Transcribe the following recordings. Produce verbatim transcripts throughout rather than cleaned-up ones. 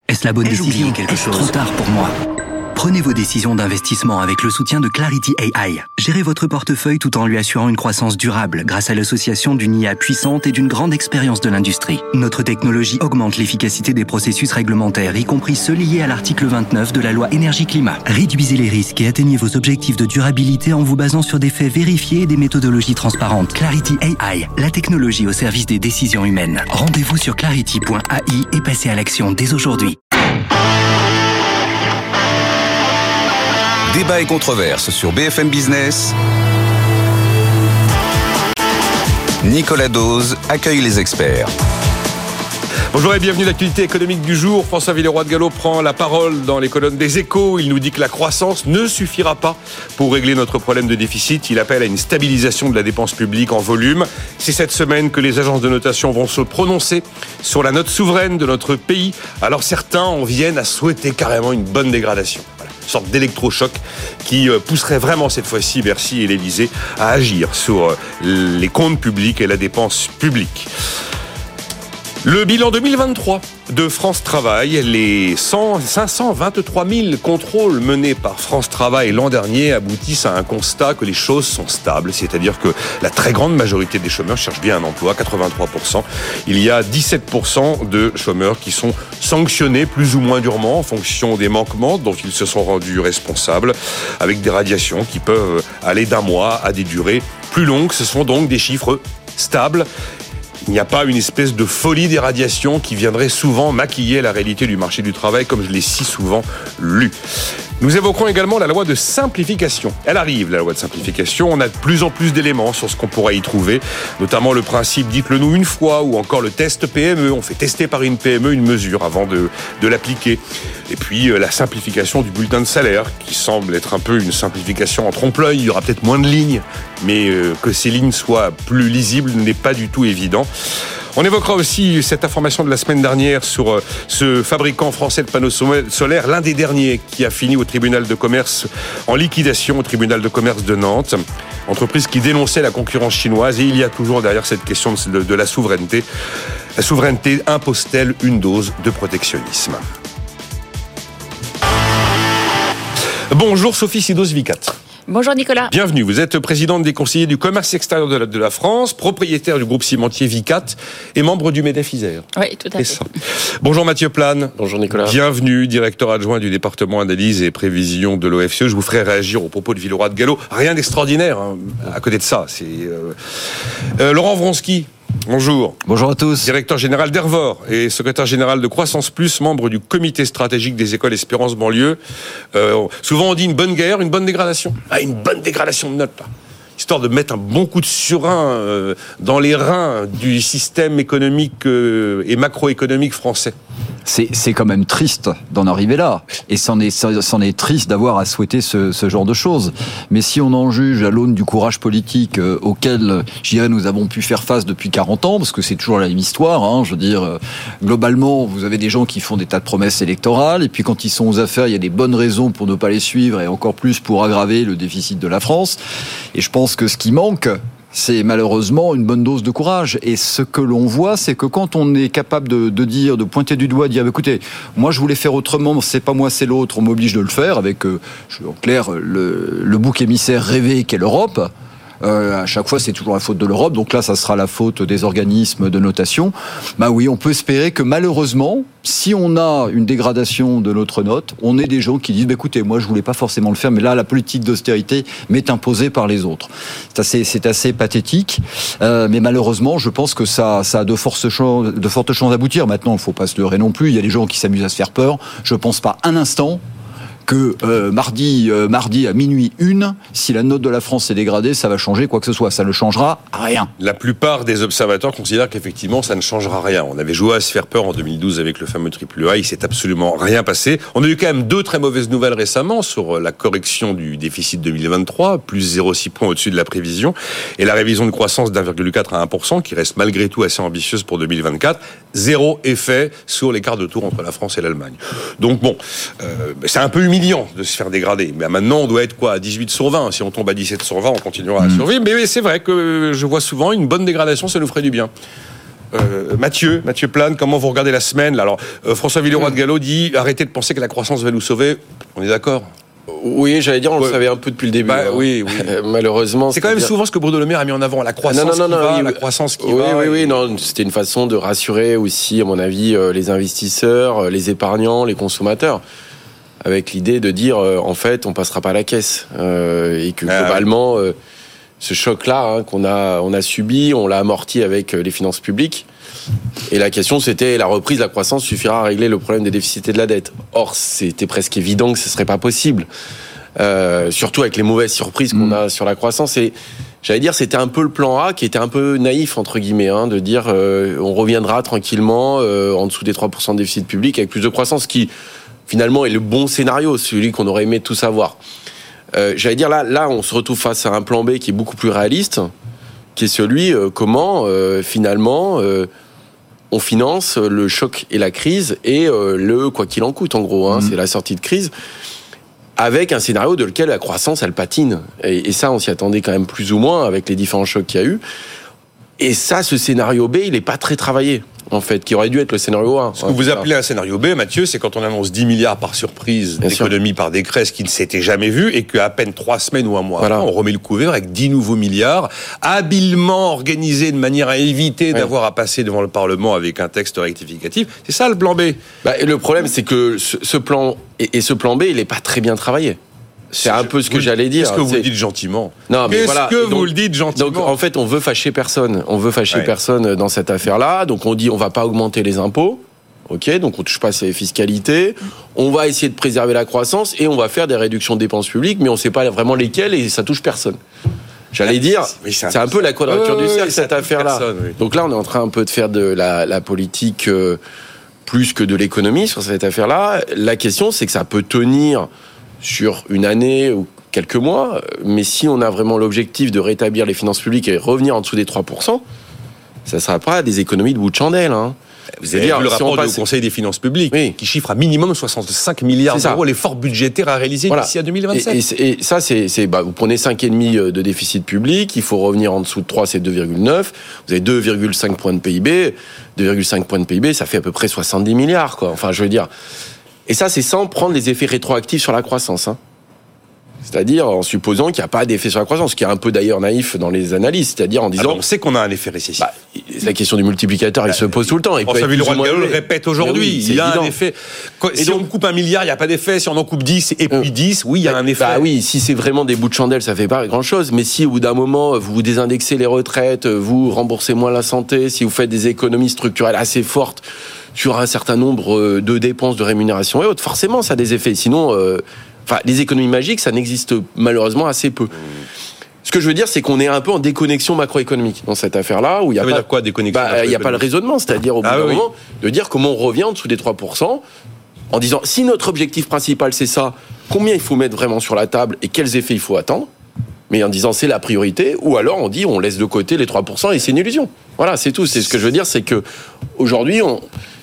Est-ce la bonne Ai-je décision? oublié quelque Est-ce chose? trop tard pour moi? Prenez vos décisions d'investissement avec le soutien de Clarity A I. Gérez votre portefeuille tout en lui assurant une croissance durable grâce à l'association d'une I A puissante et d'une grande expérience de l'industrie. Notre technologie augmente l'efficacité des processus réglementaires, y compris ceux liés à l'article vingt-neuf de la loi énergie-climat. Réduisez les risques et atteignez vos objectifs de durabilité en vous basant sur des faits vérifiés et des méthodologies transparentes. Clarity A I, la technologie au service des décisions humaines. Rendez-vous sur clarity point A I et passez à l'action dès aujourd'hui. Débat et controverse sur B F M Business. Nicolas Dose accueille les experts. Bonjour et bienvenue à l'actualité économique du jour. François Villeroy de Galhau prend la parole dans les colonnes des Échos. Il nous dit que la croissance ne suffira pas pour régler notre problème de déficit. Il appelle à une stabilisation de la dépense publique en volume. C'est cette semaine que les agences de notation vont se prononcer sur la note souveraine de notre pays. Alors certains en viennent à souhaiter carrément une bonne dégradation. Voilà. Une sorte d'électrochoc qui pousserait vraiment cette fois-ci Bercy et l'Élysée à agir sur les comptes publics et la dépense publique. Le bilan deux mille vingt-trois de France Travail, les cinq cent vingt-trois mille contrôles menés par France Travail l'an dernier aboutissent à un constat que les choses sont stables, c'est-à-dire que la très grande majorité des chômeurs cherchent bien un emploi, quatre-vingt-trois pour cent. Il y a dix-sept pour cent de chômeurs qui sont sanctionnés plus ou moins durement en fonction des manquements dont ils se sont rendus responsables, avec des radiations qui peuvent aller d'un mois à des durées plus longues. Ce sont donc des chiffres stables. Il n'y a pas une espèce de folie des radiations qui viendrait souvent maquiller la réalité du marché du travail, comme je l'ai si souvent lu. Nous évoquerons également la loi de simplification. Elle arrive, la loi de simplification. On a de plus en plus d'éléments sur ce qu'on pourrait y trouver, notamment le principe « dites-le-nous une fois » ou encore le test P M E. On fait tester par une P M E une mesure avant de, de l'appliquer. Et puis euh, la simplification du bulletin de salaire, qui semble être un peu une simplification en trompe-l'œil. Il y aura peut-être moins de lignes, mais euh, que ces lignes soient plus lisibles n'est pas du tout évident. On évoquera aussi cette information de la semaine dernière sur ce fabricant français de panneaux solaires, l'un des derniers qui a fini au tribunal de commerce en liquidation, au tribunal de commerce de Nantes. Entreprise qui dénonçait la concurrence chinoise, et il y a toujours derrière cette question de, de la souveraineté. La souveraineté impose-t-elle une dose de protectionnisme? Bonjour Sophie Sidos-Vicat. Bonjour Nicolas. Bienvenue, vous êtes présidente des conseillers du commerce extérieur de la, de la France, propriétaire du groupe cimentier Vicat et membre du MEDEF Isère. Oui, tout à fait. Ça. Bonjour Mathieu Plane. Bonjour Nicolas. Bienvenue, directeur adjoint du département analyse et prévision de l'O F C E. Je vous ferai réagir au propos de Villeroy de Galhau. Rien d'extraordinaire hein, à côté de ça. C'est euh... Euh, Laurent Vronsky. Bonjour. Bonjour à tous. Directeur général d'Hervor et secrétaire général de Croissance Plus, membre du comité stratégique des écoles Espérance Banlieue. Euh, souvent on dit une bonne guerre, une bonne dégradation. Ah, une bonne dégradation de notes, là. Histoire de mettre un bon coup de surin euh, dans les reins du système économique euh, et macroéconomique français. C'est, c'est quand même triste d'en arriver là. Et c'en est, c'en est triste d'avoir à souhaiter ce, ce genre de choses. Mais si on en juge à l'aune du courage politique euh, auquel, je dirais, nous avons pu faire face depuis quarante ans, parce que c'est toujours la même histoire, hein, je veux dire, euh, globalement, vous avez des gens qui font des tas de promesses électorales, et puis quand ils sont aux affaires, il y a des bonnes raisons pour ne pas les suivre, et encore plus pour aggraver le déficit de la France. Et je pense que ce qui manque, c'est malheureusement une bonne dose de courage. Et ce que l'on voit, c'est que quand on est capable de, de dire, de pointer du doigt, de dire, écoutez, moi je voulais faire autrement, c'est pas moi, c'est l'autre, on m'oblige de le faire, avec, euh, en clair, le, le bouc émissaire rêvé qu'est l'Europe. Euh, à chaque fois, c'est toujours la faute de l'Europe. Donc là, ça sera la faute des organismes de notation. Bah oui, on peut espérer que malheureusement, si on a une dégradation de notre note, on ait des gens qui disent bah, écoutez, moi, je voulais pas forcément le faire, mais là, la politique d'austérité m'est imposée par les autres. C'est assez, c'est assez pathétique. Euh, mais malheureusement, je pense que ça, ça a de fortes chances, de fortes chances d'aboutir. Maintenant, il faut pas se leurrer non plus. Il y a des gens qui s'amusent à se faire peur. Je pense pas un instant que euh, mardi, euh, mardi à minuit une, si la note de la France est dégradée, ça va changer quoi que ce soit. Ça ne changera rien. La plupart des observateurs considèrent qu'effectivement, ça ne changera rien. On avait joué à se faire peur en deux mille douze avec le fameux triple A. Il s'est absolument rien passé. On a eu quand même deux très mauvaises nouvelles récemment sur la correction du déficit deux mille vingt-trois, plus zéro virgule six points au-dessus de la prévision, et la révision de croissance d'un virgule quatre à un pour cent, qui reste malgré tout assez ambitieuse pour deux mille vingt-quatre. Zéro effet sur l'écart de tour entre la France et l'Allemagne. Donc bon, euh, c'est un peu humiliant de se faire dégrader. Mais maintenant, on doit être quoi, à dix-huit sur vingt. Si on tombe à dix-sept sur vingt, on continuera à survivre. Mais oui, c'est vrai que je vois souvent une bonne dégradation, ça nous ferait du bien. Euh, Mathieu, Mathieu Plane, comment vous regardez la semaine là? Alors, euh, François Villeroy de Galhau dit arrêtez de penser que la croissance va nous sauver. On est d'accord? Oui, j'allais dire, on ouais. le savait un peu depuis le début. Bah, hein. oui, oui. Malheureusement. C'est quand même dire... souvent ce que Bruno Le Maire a mis en avant, la croissance non, non, non, qui non, va, il... la croissance qui oui, va. Oui, oui, et... oui, non, c'était une façon de rassurer aussi, à mon avis, les investisseurs, les épargnants, les consommateurs, avec l'idée de dire, en fait, on passera pas à la caisse. Euh, et que ah, globalement, ouais. euh, ce choc-là hein, qu'on a, on a subi, on l'a amorti avec les finances publiques. Et la question, c'était la reprise de la croissance suffira à régler le problème des déficits et de la dette. Or, c'était presque évident que ce serait pas possible. Euh, surtout avec les mauvaises surprises qu'on mmh. a sur la croissance. Et j'allais dire, c'était un peu le plan A qui était un peu naïf, entre guillemets, hein, de dire euh, on reviendra tranquillement euh, en dessous des trois pour cent de déficit public avec plus de croissance, qui finalement est le bon scénario, celui qu'on aurait aimé tous avoir. Euh, j'allais dire, là, là, on se retrouve face à un plan B qui est beaucoup plus réaliste, qui est celui euh, comment, euh, finalement, euh, on finance le choc et la crise et euh, le quoi qu'il en coûte, en gros, hein, mmh. c'est la sortie de crise. Avec un scénario de lequel la croissance, elle patine. Et, et ça, on s'y attendait quand même plus ou moins avec les différents chocs qu'il y a eu. Et ça, ce scénario B, il n'est pas très travaillé, en fait, qui aurait dû être le scénario A. Ce que vous appelez un scénario B, Mathieu, c'est quand on annonce dix milliards par surprise Bien d'économie sûr. par décret, ce qui ne s'était jamais vu, et qu'à peine trois semaines ou un mois voilà. après, on remet le couvert avec dix nouveaux milliards, habilement organisés de manière à éviter ouais. d'avoir à passer devant le Parlement avec un texte rectificatif. C'est ça le plan B. Bah, et le problème, c'est que ce, ce plan, et, et ce plan B, il n'est pas très bien travaillé. C'est un peu ce que vous, j'allais dire. Qu'est-ce que vous c'est... le dites gentiment? Non, mais Qu'est-ce voilà. que donc, vous le dites gentiment? Donc, en fait, on veut fâcher personne. On veut fâcher ouais. personne dans cette affaire-là. Donc, on dit, on va pas augmenter les impôts. Ok, donc on touche pas ces fiscalités. On va essayer de préserver la croissance et on va faire des réductions de dépenses publiques, mais on sait pas vraiment lesquelles et ça touche personne. J'allais dire, oui, c'est, un, c'est un peu la quadrature euh, du cercle, oui, cette affaire-là. Personne, oui. Donc là, on est en train un peu de faire de la, la politique euh, plus que de l'économie sur cette affaire-là. La question, c'est que ça peut tenir sur une année ou quelques mois, mais si on a vraiment l'objectif de rétablir les finances publiques et revenir en dessous des trois pour cent, ça ne sera pas des économies de bout de chandelle. Hein. Vous avez vu le rapport si passe... du Conseil des finances publiques, oui. qui chiffre à minimum soixante-cinq milliards d'euros l'effort budgétaire à réaliser voilà. d'ici à deux mille vingt-sept. Et, et, et ça, c'est, c'est bah, vous prenez cinq virgule cinq de déficit public, il faut revenir en dessous de trois, c'est deux virgule neuf, vous avez deux virgule cinq points de P I B, deux virgule cinq points de P I B, ça fait à peu près soixante-dix milliards, quoi. Enfin, je veux dire... Et ça, c'est sans prendre les effets rétroactifs sur la croissance. Hein. C'est-à-dire en supposant qu'il n'y a pas d'effet sur la croissance, ce qui est un peu d'ailleurs naïf dans les analyses, c'est-à-dire en disant... Alors on sait qu'on a un effet récessif. Bah, la question du multiplicateur, bah, il se pose tout le temps. François Villeroy de Galhau le répète aujourd'hui. Oui, il y a évident. un effet. Si donc, on coupe un milliard, il n'y a pas d'effet. Si on en coupe dix et puis euh, dix, oui, il y a un effet. Bah oui, si c'est vraiment des bouts de chandelle, ça ne fait pas grand-chose. Mais si au bout d'un moment, vous désindexez les retraites, vous remboursez moins la santé, si vous faites des économies structurelles assez fortes sur un certain nombre de dépenses de rémunération et autres, forcément, ça a des effets. Sinon... Euh, Enfin, les économies magiques, ça n'existe malheureusement assez peu. Ce que je veux dire, c'est qu'on est un peu en déconnexion macroéconomique dans cette affaire-là, où il y a ça pas, veut dire quoi, déconnexion bah, il y a pas le raisonnement, c'est-à-dire au bout ah, d'un oui. moment de dire comment on revient en dessous des trois pour cent, en disant si notre objectif principal c'est ça, combien il faut mettre vraiment sur la table et quels effets il faut attendre. Mais en disant c'est la priorité, ou alors on dit on laisse de côté les trois pour cent et c'est une illusion. Voilà, c'est tout. C'est ce que je veux dire, c'est que aujourd'hui on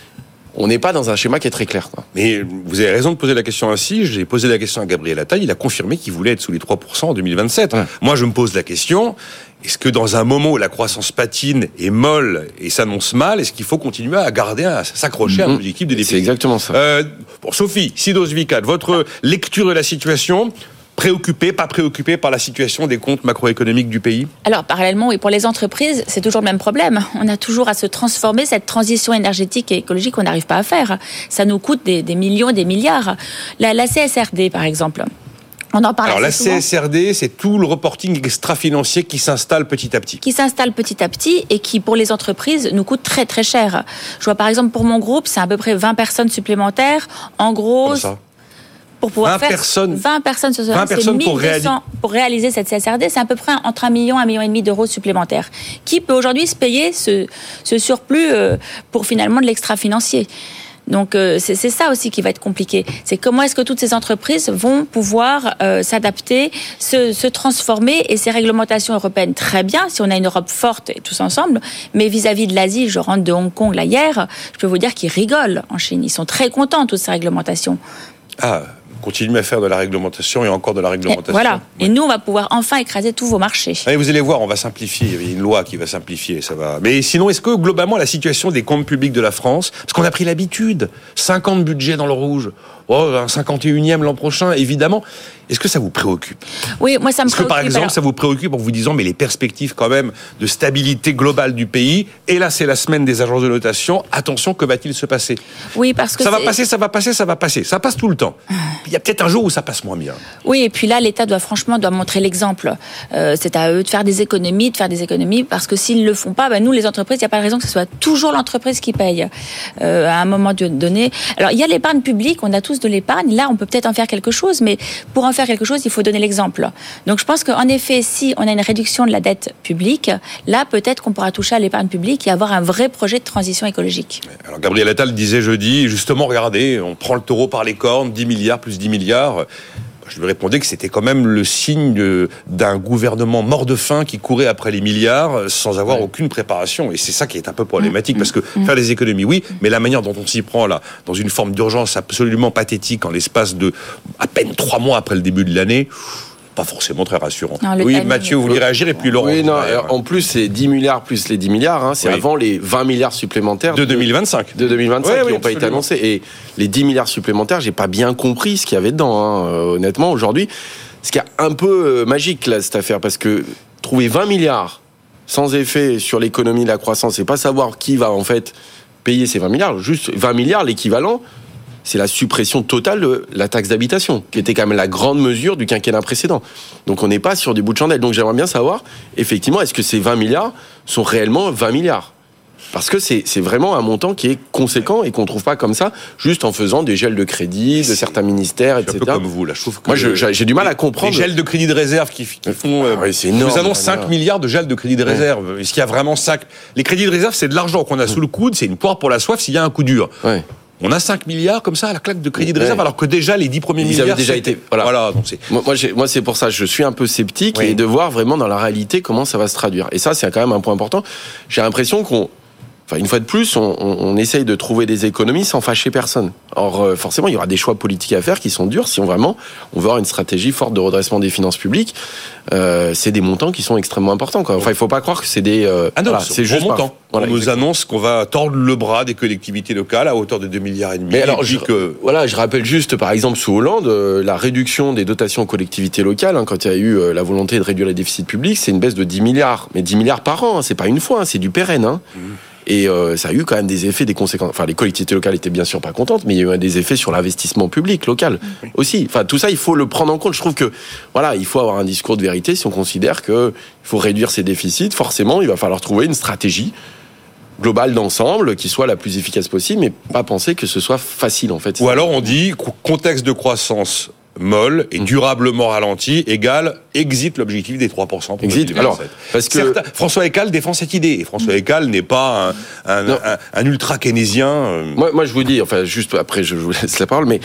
On n'est pas dans un schéma qui est très clair. Quoi. Mais vous avez raison de poser la question ainsi. J'ai posé la question à Gabriel Attal. Il a confirmé qu'il voulait être sous les trois pour cent en deux mille vingt-sept. Ouais. Moi, je me pose la question, est-ce que dans un moment où la croissance patine est molle et s'annonce mal, est-ce qu'il faut continuer à garder, à s'accrocher mmh. à l'objectif de déficit? C'est exactement ça. Euh, bon, Sophie, Sidos Vicat, votre lecture de la situation... Préoccupé, pas préoccupé par la situation des comptes macroéconomiques du pays? Alors, parallèlement, oui, pour les entreprises, c'est toujours le même problème. On a toujours à se transformer, cette transition énergétique et écologique, on n'arrive pas à faire. Ça nous coûte des, des millions, des milliards. La, la C S R D, par exemple. On en parle Alors, la souvent. C S R D, c'est tout le reporting extra-financier qui s'installe petit à petit. Qui s'installe petit à petit et qui, pour les entreprises, nous coûte très, très cher. Je vois, par exemple, pour mon groupe, c'est à peu près vingt personnes supplémentaires. En gros... Comme ça. Pour pouvoir vingt faire personnes, vingt personnes, sur ce vingt personnes pour, réaliser... pour réaliser cette C S R D, c'est à peu près entre un million et un million et demi d'euros supplémentaires. Qui peut aujourd'hui se payer ce, ce surplus euh, pour finalement de l'extra-financier? Donc euh, c'est, c'est ça aussi qui va être compliqué. C'est comment est-ce que toutes ces entreprises vont pouvoir euh, s'adapter, se, se transformer, et ces réglementations européennes, très bien, si on a une Europe forte et tous ensemble, mais vis-à-vis de l'Asie, je rentre de Hong Kong là hier, je peux vous dire qu'ils rigolent en Chine. Ils sont très contents, toutes ces réglementations. Ah continuez à faire de la réglementation et encore de la réglementation. Et voilà. Ouais. Et nous, on va pouvoir enfin écraser tous vos marchés. Allez, vous allez voir, on va simplifier. Il y a une loi qui va simplifier, ça va. Mais sinon, est-ce que globalement, la situation des comptes publics de la France, parce qu'on a pris l'habitude, cinquante budgets dans le rouge, oh, un cinquante et unième l'an prochain, évidemment. Est-ce que ça vous préoccupe ? Oui, moi ça me Est-ce que préoccupe. par exemple, alors... ça vous préoccupe en vous disant, mais les perspectives quand même de stabilité globale du pays, et là c'est la semaine des agences de notation, attention, que va-t-il se passer ? Oui, parce que ça va c'est... passer, ça va passer, ça va passer. Ça passe tout le temps. Il y a peut-être un jour où ça passe moins bien. Oui, et puis là, l'État doit franchement doit montrer l'exemple. Euh, c'est à eux de faire des économies, de faire des économies, parce que s'ils ne le font pas, ben nous, les entreprises, il n'y a pas de raison que ce soit toujours l'entreprise qui paye euh, à un moment donné. Alors, il y a l'épargne publique, on a tous de l'épargne. Là, on peut peut-être en faire quelque chose, mais pour en faire quelque chose, il faut donner l'exemple. Donc, je pense qu'en effet, si on a une réduction de la dette publique, là, peut-être qu'on pourra toucher à l'épargne publique et avoir un vrai projet de transition écologique. Alors, Gabriel Attal disait jeudi, justement, regardez, on prend le taureau par les cornes, dix milliards plus dix milliards. Je lui répondais que c'était quand même le signe de, d'un gouvernement mort de faim qui courait après les milliards sans avoir ouais. aucune préparation. Et c'est ça qui est un peu problématique, mmh. parce que mmh. faire des économies, oui, mais la manière dont on s'y prend là, dans une forme d'urgence absolument pathétique en l'espace de à peine trois mois après le début de l'année, pas forcément très rassurant. Non, oui, timing. Mathieu, vous voulez réagir et puis Laurent. Oui, non, en plus, c'est dix milliards plus les dix milliards, hein, c'est oui. avant les vingt milliards supplémentaires de deux mille vingt-cinq. De deux mille vingt-cinq oui, qui oui, n'ont pas été annoncés. Et les dix milliards supplémentaires, j'ai pas bien compris ce qu'il y avait dedans, hein, euh, honnêtement, aujourd'hui. Ce qui est un peu euh, magique, là, cette affaire, parce que trouver vingt milliards sans effet sur l'économie de la croissance et pas savoir qui va, en fait, payer ces vingt milliards, juste vingt milliards, l'équivalent, c'est la suppression totale de la taxe d'habitation, qui était quand même la grande mesure du quinquennat précédent. Donc on n'est pas sur du bout de chandelle. Donc j'aimerais bien savoir, effectivement, est-ce que ces vingt milliards sont réellement vingt milliards ? Parce que c'est, c'est vraiment un montant qui est conséquent et qu'on ne trouve pas comme ça, juste en faisant des gels de crédit de certains ministères, et cetera. Un peu comme vous, là. Je trouve que moi, je, j'ai, j'ai du mal à comprendre. Les gels de crédit de réserve qui, qui font... Ah oui, c'est énorme. Nous annoncent cinq milliards de gels de crédit de réserve. Ouais. Est-ce qu'il y a vraiment cinq ? Les crédits de réserve, c'est de l'argent qu'on a sous le coude, c'est une poire pour la soif s'il y a un coup dur. Ouais. On a cinq milliards comme ça à la claque de crédit de réserve, ouais. alors que déjà les dix premiers Ils milliards... Ils avaient déjà été... Voilà. voilà donc c'est... Moi, moi, j'ai, moi, c'est pour ça je suis un peu sceptique oui. et de voir vraiment dans la réalité comment ça va se traduire. Et ça, c'est quand même un point important. J'ai l'impression qu'on... Enfin, une fois de plus, on, on, on essaye de trouver des économies sans fâcher personne. Or, euh, forcément, il y aura des choix politiques à faire qui sont durs si on vraiment on veut avoir une stratégie forte de redressement des finances publiques. Euh, c'est des montants qui sont extrêmement importants, quoi. Enfin, il faut pas croire que c'est des... Euh, ah non, voilà, c'est juste montant. Par... Voilà, on nous exactement. annonce qu'on va tordre le bras des collectivités locales à hauteur de deux milliards et demi. Mais alors, je, que... voilà, je rappelle juste, par exemple, sous Hollande, euh, la réduction des dotations aux collectivités locales, hein, quand il y a eu euh, la volonté de réduire les déficits publics, c'est une baisse de dix milliards. Mais dix milliards par an, hein, c'est pas une fois, hein, c'est du pérenne, hein. Mmh. Et euh, ça a eu quand même des effets, des conséquences. Enfin, les collectivités locales étaient bien sûr pas contentes, mais il y a eu des effets sur l'investissement public local oui. aussi. Enfin, tout ça, il faut le prendre en compte. Je trouve que, voilà, il faut avoir un discours de vérité. Si on considère que il faut réduire ces déficits, forcément, il va falloir trouver une stratégie globale d'ensemble qui soit la plus efficace possible, mais pas penser que ce soit facile en fait. Ou alors on dit contexte de croissance molle et durablement ralenti égale exit l'objectif des trois pour cent. Pour exit. Alors, parce que Certes, François Eccal défend cette idée. Et François Eccal n'est pas un, un, un, un ultra-keynésien. Moi, moi, je vous dis, enfin, juste après, je vous laisse la parole, mais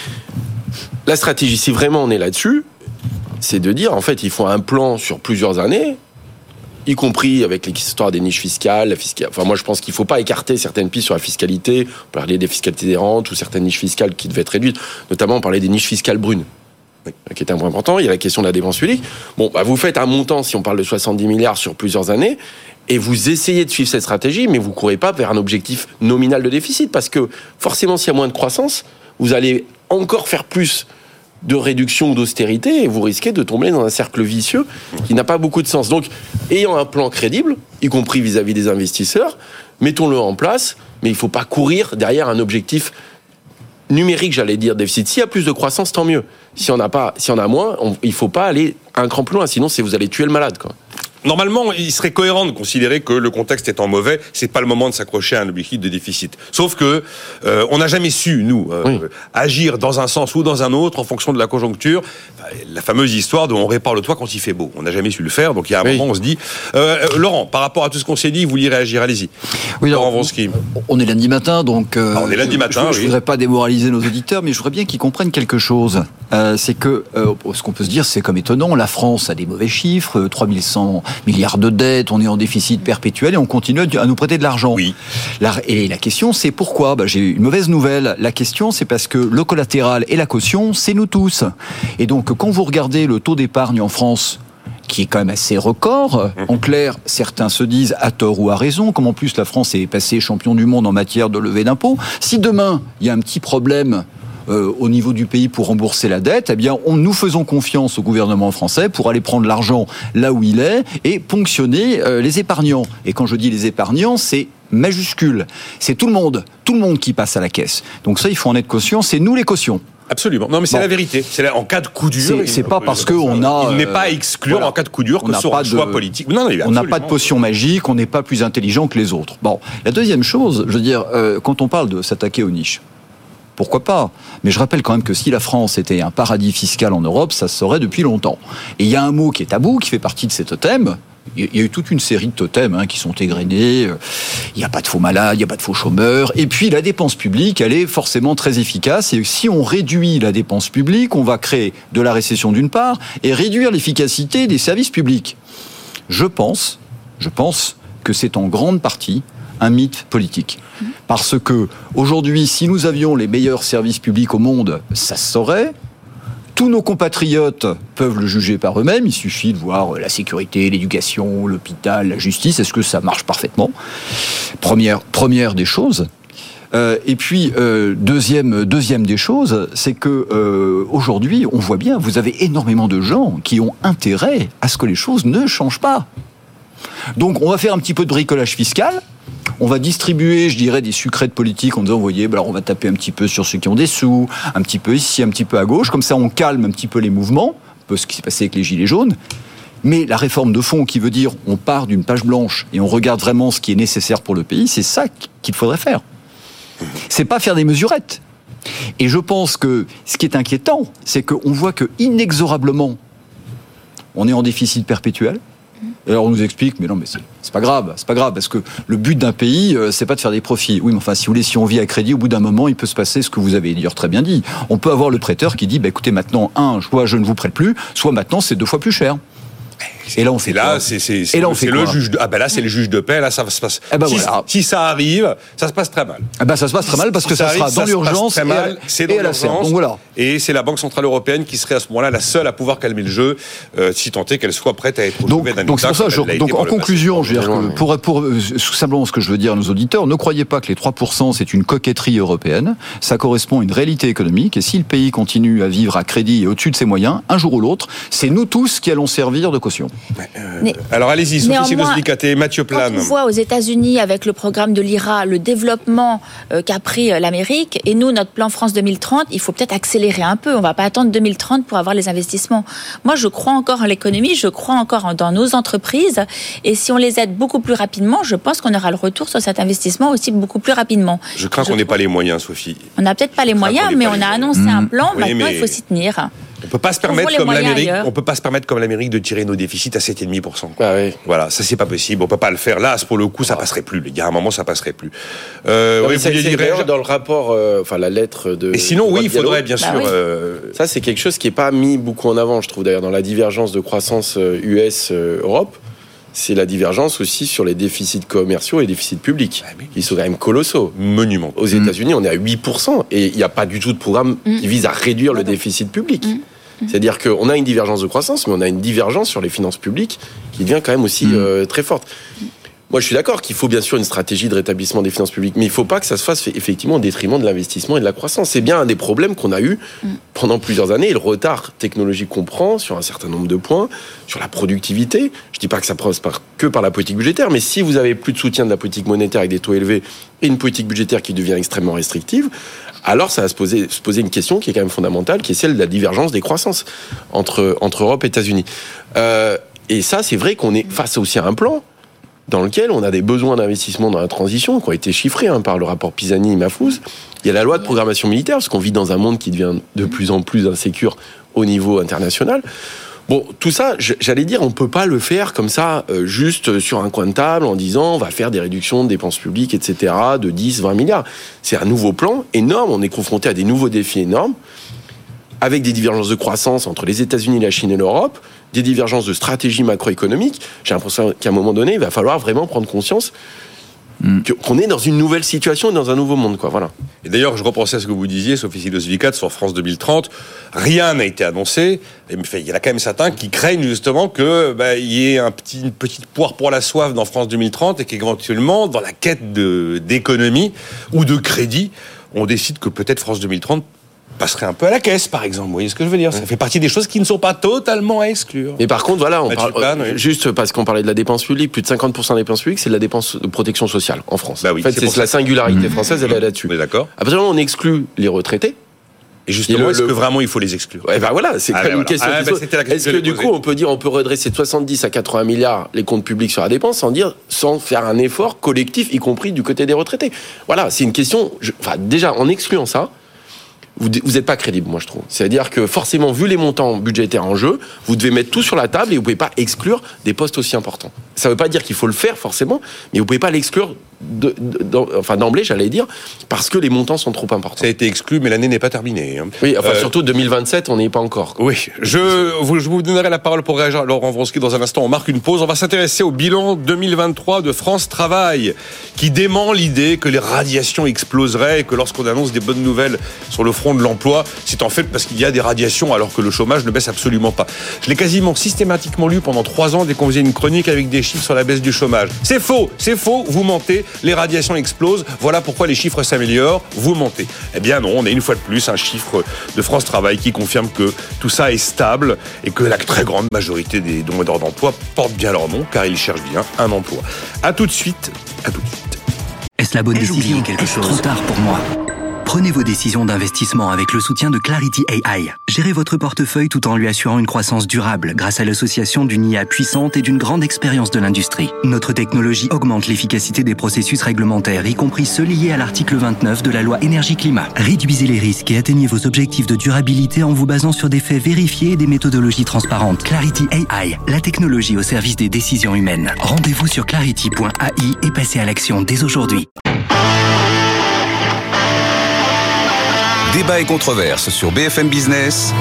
la stratégie, si vraiment on est là-dessus, c'est de dire, en fait, il faut un plan sur plusieurs années, y compris avec l'histoire des niches fiscales, la fiscale. Enfin, moi, je pense qu'il ne faut pas écarter certaines pistes sur la fiscalité. On parlait des fiscalités des rentes ou certaines niches fiscales qui devaient être réduites. Notamment, on parlait des niches fiscales brunes, qui est un point important. Il y a la question de la dépense publique. Bon, bah, vous faites un montant, si on parle de soixante-dix milliards sur plusieurs années, et vous essayez de suivre cette stratégie, mais vous ne courez pas vers un objectif nominal de déficit, parce que forcément, s'il y a moins de croissance, vous allez encore faire plus de réduction ou d'austérité, et vous risquez de tomber dans un cercle vicieux qui n'a pas beaucoup de sens. Donc, ayant un plan crédible, y compris vis-à-vis des investisseurs, mettons-le en place, mais il ne faut pas courir derrière un objectif numérique, j'allais dire, déficit. S'il y a plus de croissance, tant mieux. Si on n'a pas, si on a moins, on, il ne faut pas aller un cran plus loin, sinon c'est vous allez tuer le malade, quoi. Normalement, il serait cohérent de considérer que le contexte étant mauvais, c'est pas le moment de s'accrocher à un objectif de déficit. Sauf que euh, on n'a jamais su, nous, euh, oui. agir dans un sens ou dans un autre en fonction de la conjoncture. La fameuse histoire de on répare le toit quand il fait beau. On n'a jamais su le faire, donc il y a un oui. moment on se dit. Euh, euh, Laurent, par rapport à tout ce qu'on s'est dit, vous vouliez réagir, allez-y. Oui, Laurent Wronski. On est lundi matin, donc. Euh, ah, on est lundi matin. Je ne oui. voudrais pas démoraliser nos auditeurs, mais je voudrais bien qu'ils comprennent quelque chose. Euh, c'est que euh, ce qu'on peut se dire, c'est comme étonnant. La France a des mauvais chiffres, trois mille cent milliards de dettes, on est en déficit perpétuel et on continue à nous prêter de l'argent. Oui. La, et la question, c'est pourquoi ? Ben, j'ai une mauvaise nouvelle. La question, c'est parce que le collatéral et la caution, c'est nous tous. Et donc, quand vous regardez le taux d'épargne en France, qui est quand même assez record. En clair, certains se disent, à tort ou à raison, comme en plus la France est passée champion du monde en matière de levée d'impôts, si demain, il y a un petit problème euh, au niveau du pays pour rembourser la dette, eh bien, on, nous faisons confiance au gouvernement français pour aller prendre l'argent là où il est et ponctionner euh, les épargnants. Et quand je dis les épargnants, c'est majuscule. C'est tout le monde, tout le monde qui passe à la caisse. Donc ça, il faut en être conscient, c'est nous les cautions. Absolument. Non, mais c'est bon. la vérité. C'est la, en cas de coup dur. C'est, c'est pas parce qu'on a. Il n'est pas à exclure voilà. en cas de coup dur que ce soit un choix politique. Non, non, on n'a pas de potion magique, on n'est pas plus intelligent que les autres. Bon. La deuxième chose, je veux dire, euh, quand on parle de s'attaquer aux niches, pourquoi pas ? Mais je rappelle quand même que si la France était un paradis fiscal en Europe, ça se saurait depuis longtemps. Et il y a un mot qui est tabou, qui fait partie de ces totems. Il y a eu toute une série de totems hein, qui sont égrenés. Il n'y a pas de faux malades, il n'y a pas de faux chômeurs. Et puis la dépense publique, elle est forcément très efficace. Et si on réduit la dépense publique, on va créer de la récession d'une part et réduire l'efficacité des services publics. Je pense, je pense que c'est en grande partie un mythe politique. Parce que aujourd'hui, si nous avions les meilleurs services publics au monde, ça se saurait. Tous nos compatriotes peuvent le juger par eux-mêmes. Il suffit de voir la sécurité, l'éducation, l'hôpital, la justice. Est-ce que ça marche parfaitement ? Première, première des choses. Euh, et puis euh, deuxième, deuxième des choses, c'est que euh, aujourd'hui, on voit bien, vous avez énormément de gens qui ont intérêt à ce que les choses ne changent pas. Donc, on va faire un petit peu de bricolage fiscal. On va distribuer, je dirais, des sucrètes politiques en disant, vous voyez, alors on va taper un petit peu sur ceux qui ont des sous, un petit peu ici, un petit peu à gauche. Comme ça, on calme un petit peu les mouvements, un peu ce qui s'est passé avec les Gilets jaunes. Mais la réforme de fond, qui veut dire, on part d'une page blanche et on regarde vraiment ce qui est nécessaire pour le pays, c'est ça qu'il faudrait faire. C'est pas faire des mesurettes. Et je pense que ce qui est inquiétant, c'est qu'on voit que inexorablement, on est en déficit perpétuel. Et alors on nous explique, mais non, mais c'est, c'est pas grave, c'est pas grave, parce que le but d'un pays, euh, c'est pas de faire des profits. Oui, mais enfin, si vous voulez, si on vit à crédit, au bout d'un moment, il peut se passer ce que vous avez d'ailleurs très bien dit. On peut avoir le prêteur qui dit, bah écoutez, maintenant, un, soit je ne vous prête plus, soit maintenant c'est deux fois plus cher. Et là, on fait là, quoi c'est, c'est, c'est, Et là, on c'est fait le quoi juge de, ah ben là, c'est le juge de paix. Là, ça se passe. Eh ben si, voilà. si ça arrive, ça se passe très mal. Eh ben, ça se passe très mal parce que si ça, ça, arrive, sera ça dans se l'urgence passe très mal, et, c'est à, dans et à la serre. l'urgence. Donc voilà. Et c'est la Banque centrale européenne qui serait à ce moment-là la seule à pouvoir calmer le jeu, euh, si tant est qu'elle soit prête à être Donc, d'un donc c'est pour ça. Je, donc en conclusion, je veux dire que pour, pour euh, simplement ce que je veux dire à nos auditeurs, ne croyez pas que les trois pour cent c'est une coquetterie européenne. Ça correspond à une réalité économique. Et si le pays continue à vivre à crédit et au-dessus de ses moyens, un jour ou l'autre, c'est nous tous qui allons servir de caution. Euh, mais, alors allez-y, Sophie Silos-Nicaté, Mathieu Plane. Quand on voit aux États-Unis avec le programme de l'I R A le développement euh, qu'a pris euh, l'Amérique, et nous notre plan France deux mille trente, il faut peut-être accélérer un peu. On va pas attendre deux mille trente pour avoir les investissements. Moi, je crois encore en l'économie, je crois encore en, dans nos entreprises, et si on les aide beaucoup plus rapidement, je pense qu'on aura le retour sur cet investissement aussi beaucoup plus rapidement. Je crains je qu'on n'ait pas les moyens, Sophie. On n'a peut-être pas les moyens, mais on a annoncé mmh. un plan. Oui, maintenant, mais... il faut s'y tenir. On peut pas se permettre comme l'Amérique. On peut pas se permettre comme l'Amérique de tirer nos déficits à sept virgule cinq pour cent. Ah oui. Voilà, ça c'est pas possible. On peut pas le faire. Là, pour le coup, ça passerait plus. Les gars, à un moment, ça passerait plus. Euh, non, oui, ça, c'est dire... dans le rapport, euh, enfin la lettre de. Et sinon, oui, il faudrait bien bah sûr. Oui. Euh... Ça, c'est quelque chose qui est pas mis beaucoup en avant, je trouve d'ailleurs, dans la divergence de croissance U S-Europe. C'est la divergence aussi sur les déficits commerciaux et les déficits publics. Ah, ils sont quand même colossaux. Monument. Aux États-Unis, on est à huit pour cent et il n'y a pas du tout de programme mmh. qui vise à réduire le déficit public. Mmh. C'est-à-dire qu'on a une divergence de croissance, mais on a une divergence sur les finances publiques qui devient quand même aussi mmh. euh, très forte. Moi, je suis d'accord qu'il faut bien sûr une stratégie de rétablissement des finances publiques, mais il ne faut pas que ça se fasse effectivement au détriment de l'investissement et de la croissance. C'est bien un des problèmes qu'on a eu pendant plusieurs années, et le retard technologique qu'on prend sur un certain nombre de points, sur la productivité. Je ne dis pas que ça passe que par la politique budgétaire, mais si vous avez plus de soutien de la politique monétaire avec des taux élevés et une politique budgétaire qui devient extrêmement restrictive, alors ça va se poser, se poser une question qui est quand même fondamentale, qui est celle de la divergence des croissances entre, entre Europe et États-Unis. Euh, et ça, c'est vrai qu'on est face aussi à un plan dans lequel on a des besoins d'investissement dans la transition qui ont été chiffrés hein, par le rapport Pisani-Mahfouz. Il y a la loi de programmation militaire, parce qu'on vit dans un monde qui devient de plus en plus insécure au niveau international. Bon, tout ça, j'allais dire, on ne peut pas le faire comme ça, euh, juste sur un coin de table, en disant on va faire des réductions de dépenses publiques, et cetera, de dix, vingt milliards. C'est un nouveau plan énorme, on est confronté à des nouveaux défis énormes, avec des divergences de croissance entre les États-Unis, la Chine et l'Europe, des divergences de stratégie macroéconomique, j'ai l'impression qu'à un moment donné, il va falloir vraiment prendre conscience Mm. qu'on est dans une nouvelle situation, dans un nouveau monde, quoi. Voilà. Et d'ailleurs, je repensais à ce que vous disiez, Sophie Silos-Vicat, sur France deux mille trente. Rien n'a été annoncé. Il y en a quand même certains qui craignent justement que bah, il y ait un petit, une petite poire pour la soif dans France deux mille trente et qu'éventuellement, dans la quête de, d'économie ou de crédit, on décide que peut-être France deux mille trente passerait un peu à la caisse, par exemple. Vous voyez ce que je veux dire ? Ça fait partie des choses qui ne sont pas totalement à exclure. Mais par contre, voilà, on Mathieu parle, Pan, oui. juste parce qu'on parlait de la dépense publique, plus de cinquante pour cent des dépenses publiques, c'est de la dépense de protection sociale en France. Bah oui, en fait, c'est, c'est, c'est la singularité mmh. française, elle est là-dessus. On est d'accord. À partir du moment où on exclut les retraités, et justement, et le, est-ce le... que vraiment il faut les exclure ? Eh ben voilà, c'est ah quand même ben une voilà. question. Ah ben la question est-ce que du coup, on peut dire, on peut redresser de soixante-dix à quatre-vingts milliards les comptes publics sur la dépense sans dire, sans faire un effort collectif, y compris du côté des retraités ? Voilà, c'est une question. Je... Enfin, déjà, en excluant ça, vous n'êtes pas crédible, moi je trouve. C'est-à-dire que forcément, vu les montants budgétaires en jeu, vous devez mettre tout sur la table et vous ne pouvez pas exclure des postes aussi importants. Ça ne veut pas dire qu'il faut le faire forcément, mais vous ne pouvez pas l'exclure de, de, de, enfin, d'emblée, j'allais dire, parce que les montants sont trop importants. Ça a été exclu, mais l'année n'est pas terminée. Hein. Oui, enfin euh... surtout deux mille vingt-sept, on n'y est pas encore. Oui, je vous, je vous donnerai la parole pour réagir à Laurent Vronsky dans un instant. On marque une pause. On va s'intéresser au bilan deux mille vingt-trois de France Travail, qui dément l'idée que les radiations exploseraient et que lorsqu'on annonce des bonnes nouvelles sur le front de l'emploi, c'est en fait parce qu'il y a des radiations alors que le chômage ne baisse absolument pas. Je l'ai quasiment systématiquement lu pendant trois ans dès qu'on faisait une chronique avec des chiffres sur la baisse du chômage. C'est faux, c'est faux, vous mentez, les radiations explosent, voilà pourquoi les chiffres s'améliorent, vous mentez. Eh bien non, on a une fois de plus un chiffre de France Travail qui confirme que tout ça est stable et que la très grande majorité des demandeurs d'emploi portent bien leur nom car ils cherchent bien un emploi. A tout de suite, à tout de suite. Est-ce la bonne Ai-je décision ? Quelque chose trop tard pour moi. Prenez vos décisions d'investissement avec le soutien de Clarity A I. Gérez votre portefeuille tout en lui assurant une croissance durable grâce à l'association d'une I A puissante et d'une grande expérience de l'industrie. Notre technologie augmente l'efficacité des processus réglementaires, y compris ceux liés à l'article vingt-neuf de la loi énergie-climat. Réduisez les risques et atteignez vos objectifs de durabilité en vous basant sur des faits vérifiés et des méthodologies transparentes. Clarity A I, la technologie au service des décisions humaines. Rendez-vous sur clarity point a i et passez à l'action dès aujourd'hui. Débat et controverse sur B F M Business.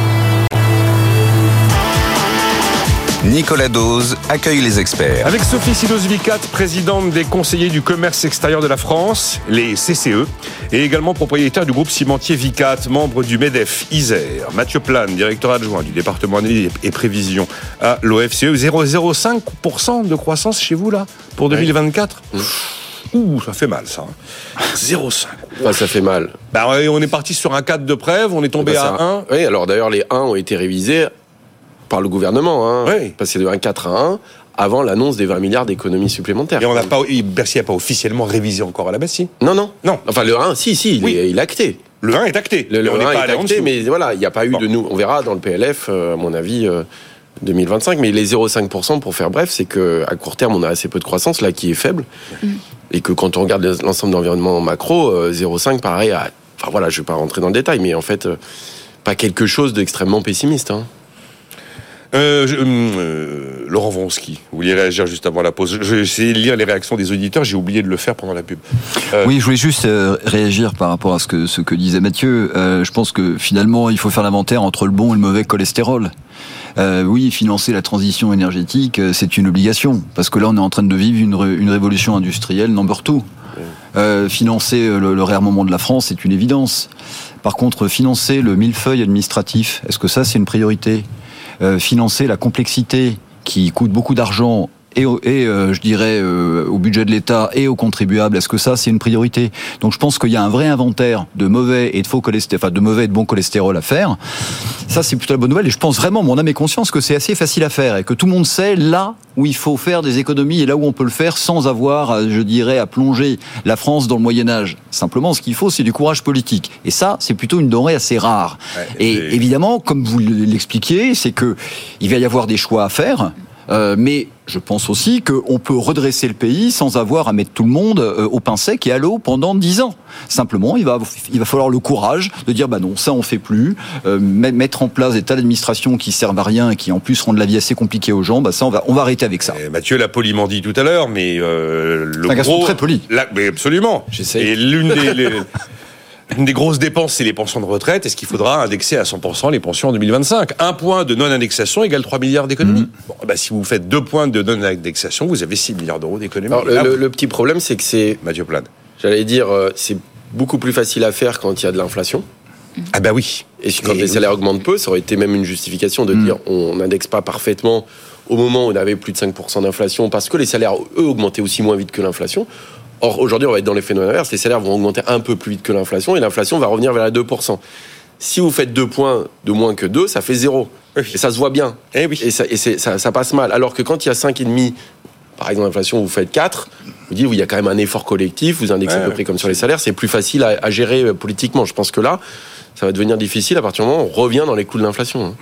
Nicolas Dose accueille les experts. Avec Sophie Silos-Vicat, présidente des conseillers du commerce extérieur de la France, les C C E, et également propriétaire du groupe cimentier Vicat, membre du MEDEF Isère. Mathieu Plane, directeur adjoint du département analyse et prévision à l'O F C E. zéro virgule zéro cinq pour cent de croissance chez vous là, pour deux mille vingt-quatre. Oui. Ouh, ça fait mal, ça. zéro virgule cinq. Enfin, ça fait mal. Bah, on est parti sur un quatre de Prèves, on est tombé bah, à un. Oui, alors d'ailleurs, les un ont été révisés par le gouvernement. Hein, oui. Passé de un virgule quatre à un avant l'annonce des vingt milliards d'économies supplémentaires. Et on n'a pas, Bercy n'a pas officiellement révisé encore à la baisse, si ? Non, non. Non. Enfin, le un, si, si, il, oui. est, il est acté. Le un est acté. Le, le on un n'est pas est acté, mais voilà, il n'y a pas eu bon. de nous. On verra dans le P L F, euh, à mon avis. Euh, deux mille vingt-cinq, mais les zéro virgule cinq pour cent, pour faire bref, c'est qu'à court terme, on a assez peu de croissance, là, qui est faible, mmh. et que quand on regarde l'ensemble de l'environnement macro, euh, zéro virgule cinq paraît à... Enfin voilà, je ne vais pas rentrer dans le détail, mais en fait, euh, pas quelque chose d'extrêmement pessimiste. Hein. Euh, je, euh, Laurent Vronsky, vous vouliez réagir juste avant la pause. J'ai essayé de lire les réactions des auditeurs, j'ai oublié de le faire pendant la pub. Euh... Oui, je voulais juste euh, réagir par rapport à ce que, ce que disait Mathieu. Euh, je pense que finalement, il faut faire l'inventaire entre le bon et le mauvais cholestérol. Euh, oui, financer la transition énergétique, c'est une obligation, parce que là, on est en train de vivre une, ré, une révolution industrielle number two. Euh, financer le, le réarmement de la France, c'est une évidence. Par contre, financer le millefeuille administratif, est-ce que ça, c'est une priorité ? Euh, financer la complexité qui coûte beaucoup d'argent et, et euh, je dirais euh, au budget de l'État et aux contribuables, est-ce que ça c'est une priorité ? Donc je pense qu'il y a un vrai inventaire de mauvais et de faux cholestérol, enfin de mauvais et de bon cholestérol à faire. Ça c'est plutôt la bonne nouvelle et je pense vraiment, mon âme et conscience, que c'est assez facile à faire et que tout le monde sait là où il faut faire des économies et là où on peut le faire sans avoir, je dirais, à plonger la France dans le Moyen-Âge. Simplement, ce qu'il faut, c'est du courage politique. Et ça, c'est plutôt une denrée assez rare. Ouais, et c'est... évidemment, comme vous l'expliquiez, c'est que il va y avoir des choix à faire. Euh, mais je pense aussi qu'on peut redresser le pays sans avoir à mettre tout le monde euh, au pain sec et à l'eau pendant dix ans. Simplement, il va, il va falloir le courage de dire bah non, ça on fait plus. Euh, mettre en place des tas d'administrations qui servent à rien et qui en plus rendent la vie assez compliquée aux gens, bah ça on va, on va arrêter avec ça. Et Mathieu l'a poliment dit tout à l'heure, mais euh, le c'est un gros, très poli. La, mais absolument. J'essaie. Et l'une des les... Une des grosses dépenses, c'est les pensions de retraite. Est-ce qu'il faudra indexer à cent pour cent les pensions en deux mille vingt-cinq ? Un point de non-indexation égale trois milliards d'économies. Mmh. Bon, bah, si vous faites deux points de non-indexation, vous avez six milliards d'euros d'économies. Alors, le, Là, le, le petit problème, c'est que c'est... Mathieu Plane. J'allais dire, c'est beaucoup plus facile à faire quand il y a de l'inflation. Ah bah oui. Et quand et les salaires oui. augmentent peu, ça aurait été même une justification de mmh. dire on n'indexe pas parfaitement au moment où on avait plus de cinq pour cent d'inflation, parce que les salaires, eux, augmentaient aussi moins vite que l'inflation. Or, aujourd'hui, on va être dans l'effet non inverse, les salaires vont augmenter un peu plus vite que l'inflation, et l'inflation va revenir vers la deux pour cent. Si vous faites deux points de moins que deux, ça fait zéro. Oui. Et ça se voit bien. Eh oui. Et, ça, et c'est, ça, ça passe mal. Alors que quand il y a cinq virgule cinq, par exemple, l'inflation, vous faites quatre, vous dites, oui, il y a quand même un effort collectif, vous indexez ouais, à peu près comme sur les salaires, c'est plus facile à, à gérer politiquement. Je pense que là, ça va devenir difficile à partir du moment où on revient dans les clous de l'inflation. Hein.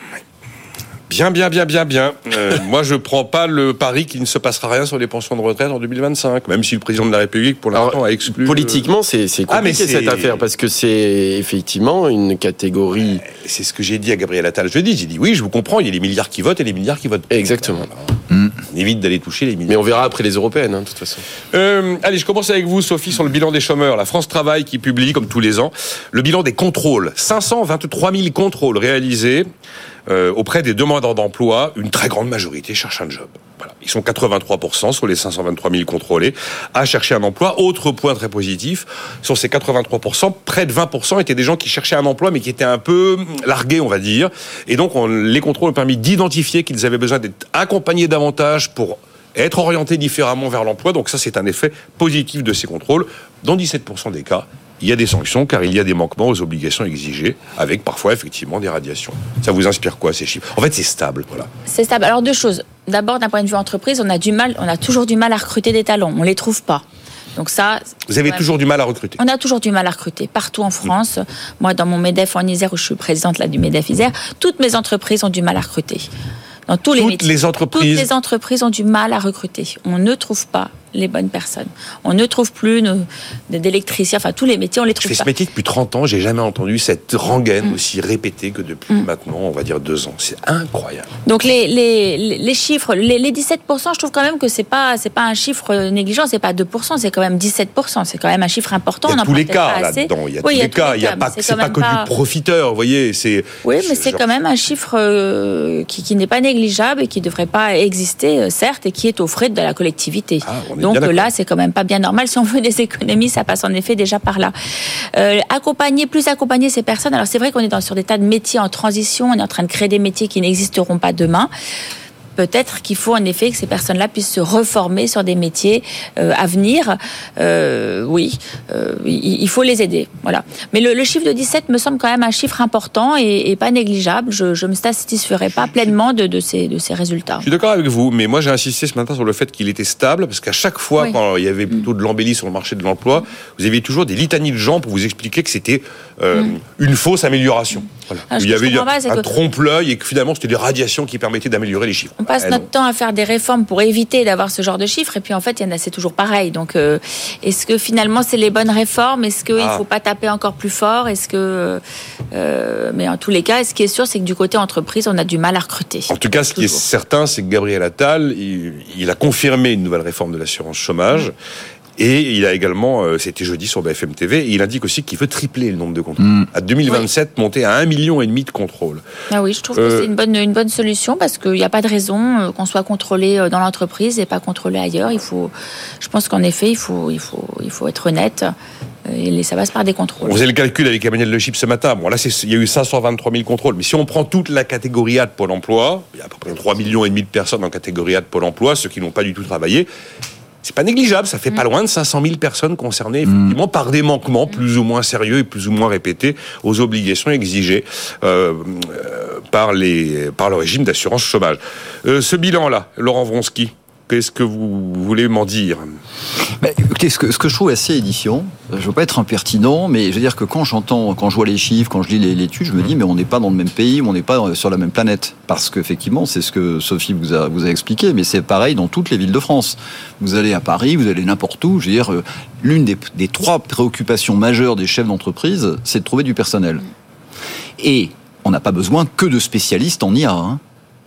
Bien, bien, bien, bien, bien. Euh, moi, je prends pas le pari qu'il ne se passera rien sur les pensions de retraite en deux mille vingt-cinq, même si le président de la République, pour l'instant, Alors, a exclu... Politiquement, c'est, c'est compliqué, ah, mais c'est... cette affaire, parce que c'est effectivement une catégorie... C'est ce que j'ai dit à Gabriel Attal jeudi. J'ai dit, oui, je vous comprends, il y a les milliards qui votent et les milliards qui votent. Exactement. Mmh. On évite d'aller toucher les milliards. Mais on verra après les européennes, hein, de toute façon. Euh, allez, je commence avec vous, Sophie, sur le bilan des chômeurs. La France Travail qui publie, comme tous les ans, le bilan des contrôles. cinq cent vingt-trois mille contrôles réalisés euh, auprès des demandeurs d'emploi. Une très grande majorité cherche un job. Voilà. Ils sont quatre-vingt-trois pour cent sur les cinq cent vingt-trois mille contrôlés à chercher un emploi. Autre point très positif, sur ces quatre-vingt-trois pour cent, près de vingt pour cent étaient des gens qui cherchaient un emploi mais qui étaient un peu largués, on va dire. Et donc, on, les contrôles ont permis d'identifier qu'ils avaient besoin d'être accompagnés davantage pour être orientés différemment vers l'emploi. Donc ça, c'est un effet positif de ces contrôles. Dans dix-sept pour cent des cas, il y a des sanctions car il y a des manquements aux obligations exigées, avec parfois effectivement des radiations. Ça vous inspire quoi, ces chiffres ? En fait, c'est stable, voilà. C'est stable. Alors deux choses. D'abord, d'un point de vue entreprise, on a du mal, on a toujours du mal à recruter des talents. On les trouve pas. Donc ça, vous avez ouais. toujours du mal à recruter. On a toujours du mal à recruter partout en France. Mmh. Moi, dans mon MEDEF en Isère, où je suis présidente là du MEDEF Isère, toutes mes entreprises ont du mal à recruter. Dans tous les toutes métiers. les entreprises. Toutes les entreprises ont du mal à recruter. On ne trouve pas les bonnes personnes. On ne trouve plus nos, d'électriciens, enfin tous les métiers, on les trouve pas. Je fais ce métier depuis trente ans, j'ai jamais entendu cette rengaine mmh. aussi répétée que depuis mmh. maintenant, on va dire deux ans. C'est incroyable. Donc les, les, les chiffres, les, les dix-sept pour cent, je trouve quand même que c'est pas, c'est pas un chiffre négligeant, c'est pas deux pour cent, c'est quand même dix-sept pour cent, c'est quand même un chiffre important. Il y a on tous les cas là-dedans, il y a oui, tous les cas, il y a pas, c'est, c'est pas que pas... du profiteur, vous voyez. C'est, oui, mais c'est genre... quand même un chiffre euh, qui, qui n'est pas négligeable et qui devrait pas exister, euh, certes, et qui est aux frais de la collectivité. Ah, donc là, c'est quand même pas bien normal. Si on veut des économies, ça passe en effet déjà par là. Euh, accompagner, plus accompagner ces personnes. Alors c'est vrai qu'on est dans, sur des tas de métiers en transition. On est en train de créer des métiers qui n'existeront pas demain. Peut-être qu'il faut en effet que ces personnes-là puissent se reformer sur des métiers euh, à venir. Euh, oui, euh, il, il faut les aider. Voilà. Mais le, le chiffre de dix-sept me semble quand même un chiffre important et, et pas négligeable. Je ne me satisferai pas pleinement de, de, ces, de ces résultats. Je suis d'accord avec vous, mais moi j'ai insisté ce matin sur le fait qu'il était stable, parce qu'à chaque fois, oui. quand il y avait plutôt de l'embellie sur le marché de l'emploi, vous aviez toujours des litanies de gens pour vous expliquer que c'était euh, mmh. une fausse amélioration. Voilà. Ah, il y avait pas, un que... trompe-l'œil et que finalement c'était des radiations qui permettaient d'améliorer les chiffres. On passe ah, notre non. temps à faire des réformes pour éviter d'avoir ce genre de chiffres, et puis en fait, il y en a, c'est toujours pareil. Donc, euh, est-ce que finalement c'est les bonnes réformes ? Est-ce qu'il ah. ne faut pas taper encore plus fort ? Est-ce que, euh, mais en tous les cas, ce qui est sûr, c'est que du côté entreprise, on a du mal à recruter. En tout cas, ce toujours. qui est certain, c'est que Gabriel Attal, il, il a confirmé une nouvelle réforme de l'assurance chômage. Mmh. Et il a également, euh, c'était jeudi sur B F M T V, et il indique aussi qu'il veut tripler le nombre de contrôles. Mmh. À deux mille vingt-sept, oui. monter à un million et demi de contrôles. Ah oui, je trouve euh... que c'est une bonne, une bonne solution, parce qu'il n'y a pas de raison qu'on soit contrôlé dans l'entreprise et pas contrôlé ailleurs. Il faut, je pense qu'en effet, il faut, il faut, il faut être honnête. Et ça passe par des contrôles. On faisait le calcul avec Emmanuel Le Chip ce matin. Bon, là, c'est, il y a eu cinq cent vingt-trois mille contrôles. Mais si on prend toute la catégorie A de Pôle emploi, il y a à peu près trois millions et demi de personnes en catégorie A de Pôle emploi, ceux qui n'ont pas du tout travaillé. C'est pas négligeable, ça fait mmh. pas loin de cinq cent mille personnes concernées, effectivement, mmh. par des manquements plus ou moins sérieux et plus ou moins répétés aux obligations exigées euh, euh, par, les, par le régime d'assurance chômage. Euh, ce bilan-là, Laurent Vronsky, qu'est-ce que vous voulez m'en dire ? Bah, écoutez, ce que, ce que je trouve assez édifiant, je ne veux pas être impertinent, mais je veux dire que quand j'entends, quand je vois les chiffres, quand je lis les, les études, je me dis, mais on n'est pas dans le même pays, on n'est pas sur la même planète. Parce qu'effectivement, c'est ce que Sophie vous a, vous a expliqué, mais c'est pareil dans toutes les villes de France. Vous allez à Paris, vous allez n'importe où, je veux dire, l'une des, des trois préoccupations majeures des chefs d'entreprise, c'est de trouver du personnel. Et on n'a pas besoin que de spécialistes en I A, hein.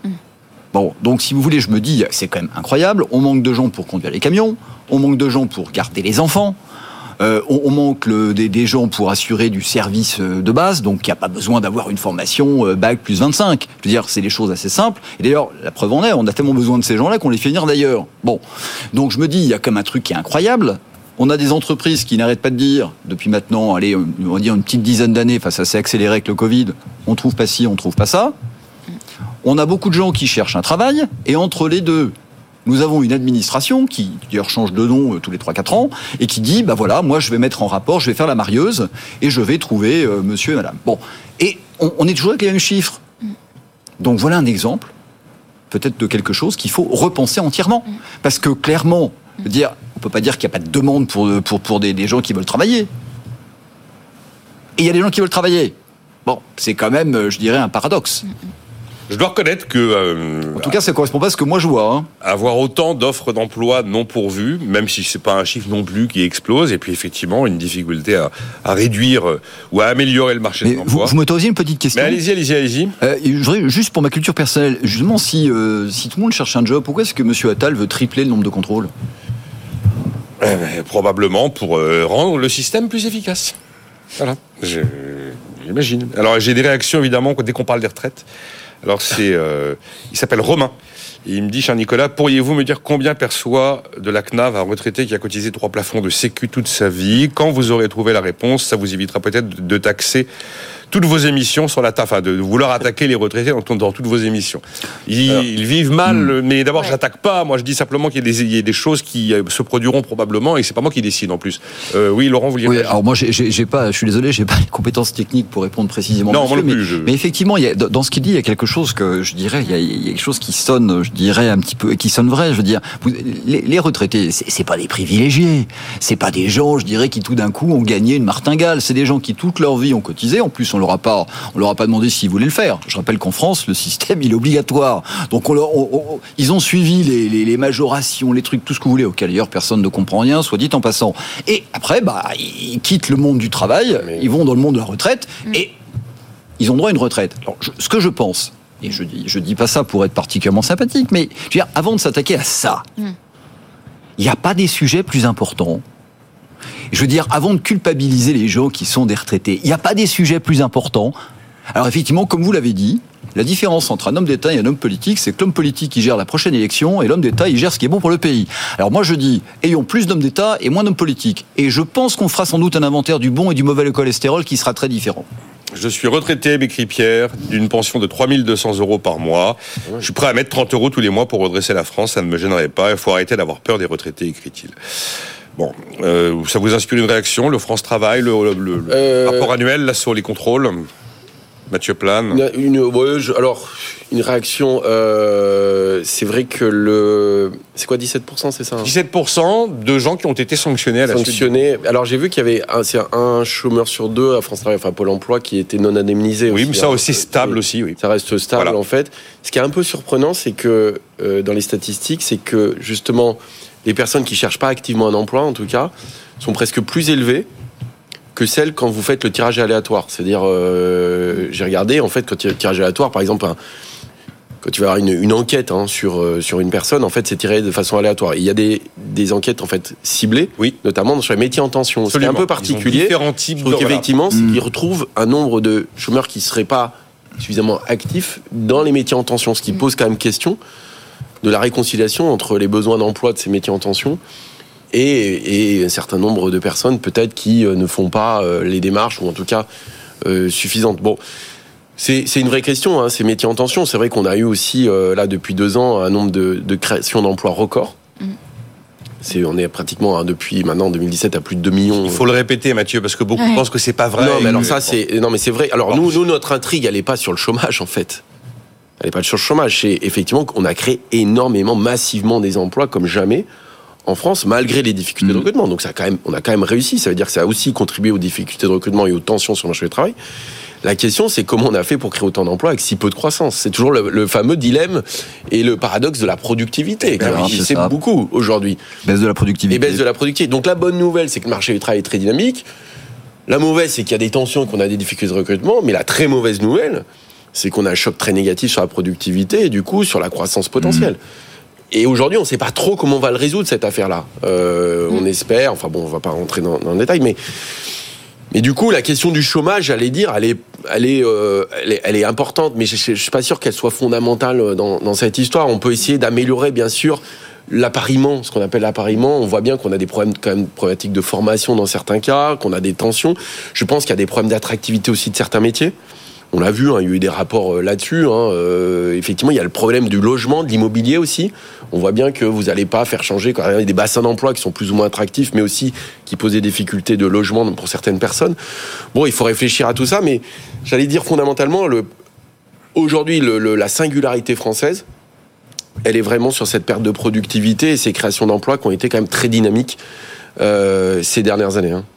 Bon, donc si vous voulez, je me dis, c'est quand même incroyable, on manque de gens pour conduire les camions, on manque de gens pour garder les enfants, Euh, on, on manque le, des, des gens pour assurer du service de base, donc il n'y a pas besoin d'avoir une formation euh, bac plus vingt-cinq. Je veux dire, c'est des choses assez simples. Et d'ailleurs, la preuve en est, on a tellement besoin de ces gens-là qu'on les fait venir d'ailleurs. Bon, donc je me dis, il y a comme un truc qui est incroyable. On a des entreprises qui n'arrêtent pas de dire, depuis maintenant, allez, on va dire une petite dizaine d'années, enfin ça s'est accéléré avec le Covid, on trouve pas ci, on trouve pas ça. On a beaucoup de gens qui cherchent un travail, et entre les deux, nous avons une administration qui, d'ailleurs, change de nom euh, tous les trois quatre ans, et qui dit, bah voilà, moi je vais mettre en rapport, je vais faire la marieuse, et je vais trouver euh, monsieur et madame. Bon, et on, on est toujours avec les mêmes chiffres. Donc voilà un exemple, peut-être de quelque chose qu'il faut repenser entièrement. Parce que clairement, dire, on ne peut pas dire qu'il n'y a pas de demande pour, pour, pour des, des gens qui veulent travailler. Et il y a des gens qui veulent travailler. Bon, c'est quand même, je dirais, un paradoxe. Je dois reconnaître que... Euh, en tout cas, ça ne correspond pas à ce que moi je vois. Hein. Avoir autant d'offres d'emploi non pourvues, même si ce n'est pas un chiffre non plus qui explose, et puis effectivement, une difficulté à, à réduire euh, ou à améliorer le marché Mais de l'emploi. Vous, vous m'autorisez une petite question ? Mais allez-y, allez-y, allez-y. Euh, je voudrais, juste pour ma culture personnelle, justement, si, euh, si tout le monde cherche un job, pourquoi est-ce que M. Attal veut tripler le nombre de contrôles ? Euh, probablement pour euh, rendre le système plus efficace. Voilà, je, j'imagine. Alors j'ai des réactions évidemment dès qu'on parle des retraites. Alors c'est, euh, il s'appelle Romain. Et il me dit, cher Nicolas, pourriez-vous me dire combien perçoit de la C N A V un retraité qui a cotisé trois plafonds de sécu toute sa vie ? Quand vous aurez trouvé la réponse, ça vous évitera peut-être de taxer toutes vos émissions sur la taf, enfin de vouloir attaquer les retraités dans, dans toutes vos émissions. Ils, Alors, ils vivent mal, hmm. mais d'abord, ouais. j'attaque pas. Moi, je dis simplement qu'il y a des, il y a des choses qui se produiront probablement, et c'est pas moi qui décide en plus. Euh, oui, Laurent, vous vouliez Oui, alors moi, j'ai, j'ai, j'ai pas, je suis désolé, j'ai pas les compétences techniques pour répondre précisément. Non, moi non mais, plus. Je... mais effectivement, il y a, dans ce qu'il dit, il y a quelque chose que je dirais, il y a, il y a quelque chose qui sonne, je dirais un petit peu, qui sonne vrai. Je veux dire, vous, les, les retraités, c'est, c'est pas des privilégiés, c'est pas des gens, je dirais, qui tout d'un coup ont gagné une martingale. C'est des gens qui toute leur vie ont cotisé. En plus, on leur a pas, on leur a pas demandé s'ils voulaient le faire. Je rappelle qu'en France, le système, il est obligatoire. Donc, on leur, on, on, ils ont suivi les, les, les majorations, les trucs, tout ce que vous voulez, auquel d'ailleurs personne ne comprend rien, soit dit en passant. Et après, bah, ils quittent le monde du travail, Mais... ils vont dans le monde de la retraite, mmh. et ils ont droit à une retraite. Alors, je, ce que je pense, et je dis, je dis pas ça pour être particulièrement sympathique, mais je veux dire, avant de s'attaquer à ça, il mmh. n'y a pas des sujets plus importants. Je veux dire, avant de culpabiliser les gens qui sont des retraités, il n'y a pas des sujets plus importants. Alors effectivement, comme vous l'avez dit, la différence entre un homme d'État et un homme politique, c'est que l'homme politique, il gère la prochaine élection, et l'homme d'État, il gère ce qui est bon pour le pays. Alors moi, je dis, ayons plus d'hommes d'État et moins d'hommes politiques. Et je pense qu'on fera sans doute un inventaire du bon et du mauvais cholestérol qui sera très différent. Je suis retraité, m'écrit Pierre, d'une pension de trois mille deux cents euros par mois. Je suis prêt à mettre trente euros tous les mois pour redresser la France, ça ne me gênerait pas. Il faut arrêter d'avoir peur des retraités, écrit-il. Bon, euh, ça vous inspire une réaction, le France Travail, le, le, le euh... rapport annuel là, sur les contrôles ? Mathieu Plane. Une, une, ouais, je, alors, une réaction, euh, c'est vrai que le... C'est quoi, dix-sept pour cent, c'est ça hein dix-sept pour cent de gens qui ont été sanctionnés à la sanctionnés. suite. Alors, j'ai vu qu'il y avait un, c'est un chômeur sur deux à France Travail, enfin Pôle emploi, qui était non indemnisé. Oui, aussi, mais ça alors, aussi stable c'est, aussi, oui. Ça reste stable, voilà. En fait. Ce qui est un peu surprenant, c'est que, euh, dans les statistiques, c'est que, justement, les personnes qui cherchent pas activement un emploi, en tout cas, sont presque plus élevées que celles quand vous faites le tirage aléatoire. C'est-à-dire, euh, j'ai regardé, en fait, quand il y a le tirage aléatoire, par exemple, un, quand tu vas avoir une, une enquête hein, sur, euh, sur une personne, en fait, c'est tiré de façon aléatoire. Il y a des, des enquêtes, en fait, ciblées, oui. notamment sur les métiers en tension. Absolument. C'est un peu particulier. Différents types Donc, de effectivement, mmh. ils retrouvent un nombre de chômeurs qui ne seraient pas suffisamment actifs dans les métiers en tension, ce qui pose quand même question de la réconciliation entre les besoins d'emploi de ces métiers en tension Et, et un certain nombre de personnes peut-être qui ne font pas les démarches ou en tout cas euh, suffisantes. Bon, c'est, c'est une vraie question, hein, ces métiers en tension. C'est vrai qu'on a eu aussi euh, là depuis deux ans un nombre de, de créations d'emplois record. Mmh. C'est, on est pratiquement hein, depuis maintenant deux mille dix-sept à plus de deux millions. Il faut le répéter, Mathieu, parce que beaucoup ouais. pensent que c'est pas vrai. Non, mais alors ça c'est non mais c'est vrai. Alors nous, nous notre intrigue, elle est pas sur le chômage en fait. Elle est pas sur le chômage. C'est effectivement qu'on a créé énormément, massivement des emplois comme jamais en France, malgré les difficultés mmh. de recrutement. Donc ça a quand même, on a quand même réussi. Ça veut dire que ça a aussi contribué aux difficultés de recrutement et aux tensions sur le marché du travail. La question, c'est comment on a fait pour créer autant d'emplois avec si peu de croissance. C'est toujours le, le fameux dilemme et le paradoxe de la productivité. Qui Alors, c'est, c'est beaucoup aujourd'hui. Baisse de la productivité. Et baisse de la productivité. Donc la bonne nouvelle, c'est que le marché du travail est très dynamique. La mauvaise, c'est qu'il y a des tensions et qu'on a des difficultés de recrutement. Mais la très mauvaise nouvelle, c'est qu'on a un choc très négatif sur la productivité et du coup sur la croissance potentielle. Mmh. et aujourd'hui, on ne sait pas trop comment on va le résoudre, cette affaire-là. Euh, mmh. On espère, enfin bon, on ne va pas rentrer dans, dans le détail, mais, mais du coup, la question du chômage, j'allais dire, elle est, elle est, euh, elle est, elle est importante, mais je ne suis pas sûr qu'elle soit fondamentale dans, dans cette histoire. On peut essayer d'améliorer, bien sûr, l'appariement, ce qu'on appelle l'appariement. On voit bien qu'on a des problèmes, quand même, problématiques de formation dans certains cas, qu'on a des tensions. Je pense qu'il y a des problèmes d'attractivité aussi de certains métiers. On l'a vu, hein, il y a eu des rapports euh, là-dessus. Hein, euh, effectivement, il y a le problème du logement, de l'immobilier aussi. On voit bien que vous n'allez pas faire changer quand il y a des bassins d'emploi qui sont plus ou moins attractifs, mais aussi qui posent des difficultés de logement pour certaines personnes. Bon, il faut réfléchir à tout ça, mais j'allais dire fondamentalement, le, aujourd'hui, le, le, la singularité française, elle est vraiment sur cette perte de productivité et ces créations d'emplois qui ont été quand même très dynamiques euh, ces dernières années. Hein.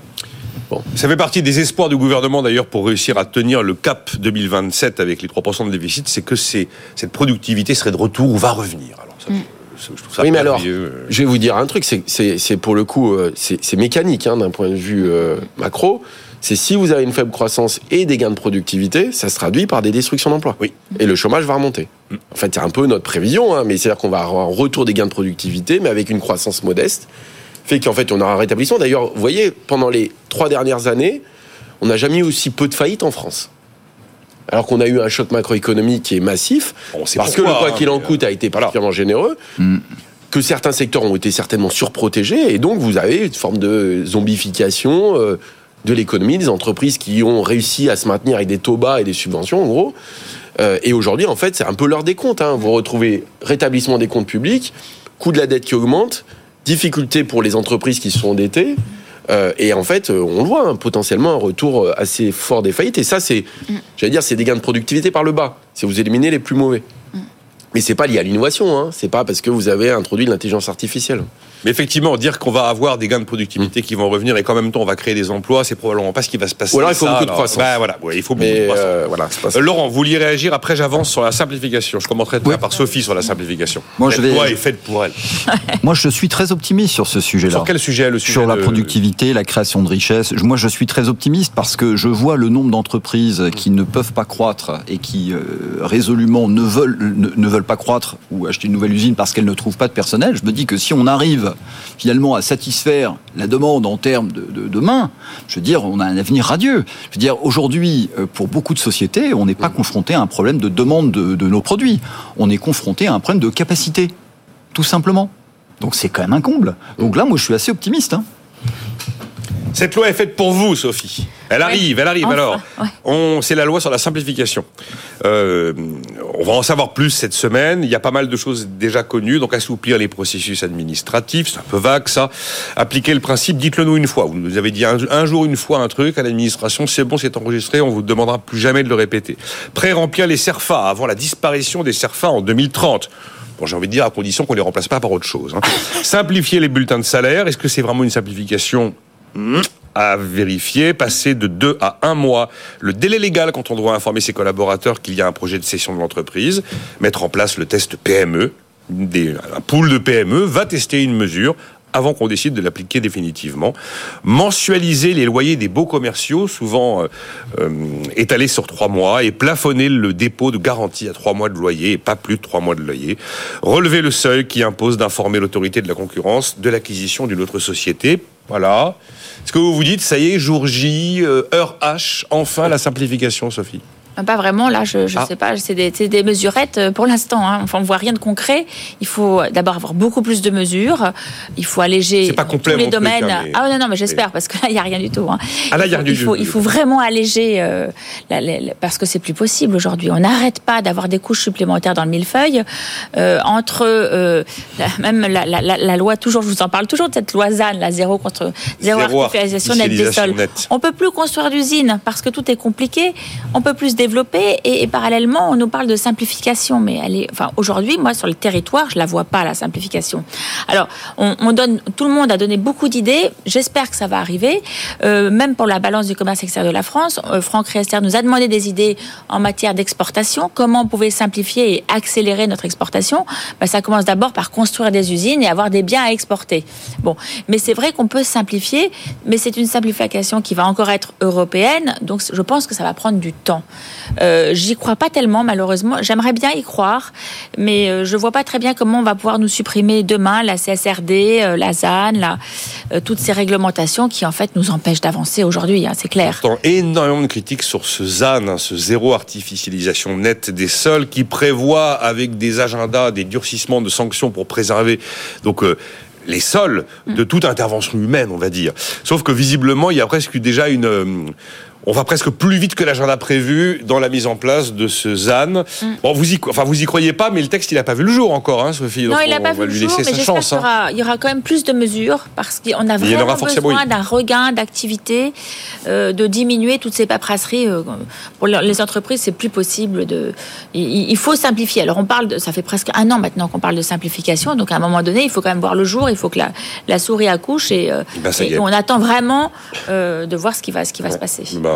Bon. Ça fait partie des espoirs du gouvernement d'ailleurs pour réussir à tenir le cap deux mille vingt-sept avec les trois pour cent de déficit, c'est que c'est, cette productivité serait de retour ou va revenir. Alors ça, mm. je, je trouve ça oui, mais alors, je vais vous dire un truc, c'est, c'est, c'est pour le coup, c'est, c'est mécanique hein, d'un point de vue euh, macro. C'est si vous avez une faible croissance et des gains de productivité, ça se traduit par des destructions d'emplois. Oui. Et le chômage va remonter. Mm. En fait, c'est un peu notre prévision, hein, mais c'est-à-dire qu'on va avoir un retour des gains de productivité, mais avec une croissance modeste. Fait qu'en fait, on aura un rétablissement. D'ailleurs, vous voyez, pendant les trois dernières années, on n'a jamais eu aussi peu de faillites en France. Alors qu'on a eu un choc macroéconomique qui est massif, bon, parce pourquoi, que le quoi hein, qu'il en coûte a été particulièrement voilà. généreux, mmh. que certains secteurs ont été certainement surprotégés, et donc vous avez une forme de zombification euh, de l'économie, des entreprises qui ont réussi à se maintenir avec des taux bas et des subventions, en gros. Euh, et aujourd'hui, en fait, c'est un peu l'heure des comptes. Hein. Vous retrouvez rétablissement des comptes publics, coût de la dette qui augmente, difficultés pour les entreprises qui se sont endettées, euh, et en fait, on le voit, hein, potentiellement un retour assez fort des faillites. Et ça, c'est, mm. j'allais dire, c'est des gains de productivité par le bas. C'est vous éliminez les plus mauvais. Mm. Mais c'est pas lié à l'innovation, hein. C'est pas parce que vous avez introduit de l'intelligence artificielle. Mais effectivement, dire qu'on va avoir des gains de productivité mmh. qui vont revenir et qu'en même temps on va créer des emplois, c'est probablement pas ce qui va se passer. Ou alors il faut ça, beaucoup de croissance. Ben, voilà, ouais, il faut beaucoup Mais de croissance. Euh, voilà, c'est pas ça. Euh, Laurent, vous vouliez réagir, après j'avance sur la simplification. Je commencerai ouais. par Sophie sur la simplification. Moi, je vais... loi est faite pour elle. Moi je suis très optimiste sur ce sujet-là. Sur quel sujet le sujet Sur la de... productivité, la création de richesses. Moi je suis très optimiste parce que je vois le nombre d'entreprises qui ne peuvent pas croître et qui euh, résolument ne veulent, ne, ne veulent pas croître ou acheter une nouvelle usine parce qu'elles ne trouvent pas de personnel. Je me dis que si on arrive finalement à satisfaire la demande en termes de, de, de main, je veux dire, on a un avenir radieux. Je veux dire, aujourd'hui, pour beaucoup de sociétés, on n'est pas confronté à un problème de demande de, de nos produits. On est confronté à un problème de capacité, tout simplement. Donc c'est quand même un comble. Donc là, moi, je suis assez optimiste. Hein. Cette loi est faite pour vous, Sophie. Elle arrive, ouais. elle arrive. Enfin, alors, ouais. on, c'est la loi sur la simplification. Euh, on va en savoir plus cette semaine. Il y a pas mal de choses déjà connues. Donc, assouplir les processus administratifs, c'est un peu vague, ça. Appliquer le principe, dites-le nous une fois. Vous nous avez dit un, un jour, une fois, un truc à l'administration. C'est bon, c'est enregistré. On vous demandera plus jamais de le répéter. Pré-remplir les CERFA avant la disparition des CERFA en deux mille trente. Bon, j'ai envie de dire à condition qu'on les remplace pas par autre chose. Hein. Simplifier les bulletins de salaire. Est-ce que c'est vraiment une simplification ? À vérifier, passer de deux à un mois le délai légal quand on doit informer ses collaborateurs qu'il y a un projet de cession de l'entreprise, mettre en place le test P M E, des, un pool de P M E va tester une mesure avant qu'on décide de l'appliquer définitivement. Mensualiser les loyers des baux commerciaux, souvent euh, euh, étalés sur trois mois, et plafonner le dépôt de garantie à trois mois de loyer et pas plus de trois mois de loyer. Relever le seuil qui impose d'informer l'autorité de la concurrence de l'acquisition d'une autre société. Voilà. Est-ce que vous vous dites, ça y est, jour J, euh, heure H, enfin la simplification, Sophie ? Pas vraiment, là, je ne ah. sais pas, c'est des, c'est des mesurettes pour l'instant. Hein. Enfin, on ne voit rien de concret. Il faut d'abord avoir beaucoup plus de mesures. Il faut alléger c'est pas complet, tous les domaines. Truc, hein, mais... Ah non, non, mais j'espère, parce que là, il n'y a rien du tout. Hein. Ah là, il y a rien du tout. Il faut vraiment alléger, euh, la, la, la, parce que c'est plus possible aujourd'hui. On n'arrête pas d'avoir des couches supplémentaires dans le millefeuille. Euh, entre euh, la, même la, la, la, la loi, toujours, je vous en parle toujours de cette loi ZAN, la zéro contre zéro, zéro artificialisation nette des sols. Net. On ne peut plus construire d'usines parce que tout est compliqué. On peut plus développer et, et parallèlement on nous parle de simplification, mais elle est, enfin aujourd'hui moi sur le territoire je la vois pas la simplification. Alors on, on donne, tout le monde a donné beaucoup d'idées. J'espère que ça va arriver. Euh, même pour la balance du commerce extérieur de la France, euh, Franck Riester nous a demandé des idées en matière d'exportation. Comment on pouvait simplifier et accélérer notre exportation ? Ben, ça commence d'abord par construire des usines et avoir des biens à exporter. Bon, mais c'est vrai qu'on peut simplifier, mais c'est une simplification qui va encore être européenne, donc je pense que ça va prendre du temps. Euh, j'y crois pas tellement, malheureusement. J'aimerais bien y croire, mais euh, je vois pas très bien comment on va pouvoir nous supprimer demain la C S R D, euh, la Z A N, la, euh, toutes ces réglementations qui, en fait, nous empêchent d'avancer aujourd'hui, hein, c'est clair. J'entends énormément de critiques sur ce Z A N, hein, ce zéro artificialisation nette des sols, qui prévoit, avec des agendas, des durcissements de sanctions pour préserver donc euh, les sols de toute intervention humaine, on va dire. Sauf que visiblement, il y a presque déjà une... Euh, on va presque plus vite que l'agenda prévu dans la mise en place de ce Z A N. Mm. Bon, vous y, enfin, vous y croyez pas, mais le texte, il n'a pas vu le jour encore, hein, Sophie. Non, donc il n'a pas vu le jour, mais j'espère qu'il y aura, hein. il y aura quand même plus de mesures, parce qu'on a vraiment besoin d'un regain d'activité, euh, de diminuer toutes ces paperasseries. Euh, pour les entreprises, c'est plus possible de... Il, il faut simplifier. Alors, on parle de... Ça fait presque un an maintenant qu'on parle de simplification, donc à un moment donné, il faut quand même voir le jour, il faut que la, la souris accouche, et, euh, ben, et on attend vraiment euh, de voir ce qui va, ce qui va ouais. se passer. Ben,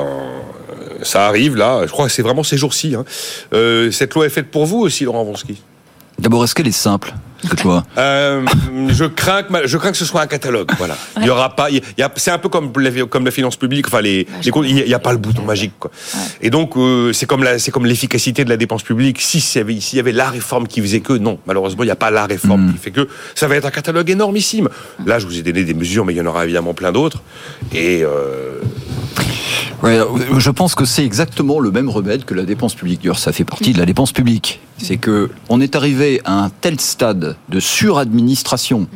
ça arrive là, je crois que c'est vraiment ces jours-ci. Hein. Euh, cette loi est faite pour vous aussi, Laurent Wronski. D'abord, est-ce qu'elle est simple, cette loi ? euh, je crains que je crains que ce soit un catalogue. Voilà. Ouais. Il y aura pas. Il y a, c'est un peu comme la, comme la finance publique. Enfin, les, ouais, les comptes, il n'y a pas le bouton magique, quoi. Ouais. Et donc, euh, c'est comme la, c'est comme l'efficacité de la dépense publique. Si s'il y avait, s'il y avait la réforme qui faisait que, non, malheureusement, il n'y a pas la réforme mmh. qui fait que. Ça va être un catalogue énormissime. Là, je vous ai donné des mesures, mais il y en aura évidemment plein d'autres. Et euh, Ouais, je pense que c'est exactement le même remède que la dépense publique. D'ailleurs, ça fait partie de la dépense publique. C'est que on est arrivé à un tel stade de suradministration,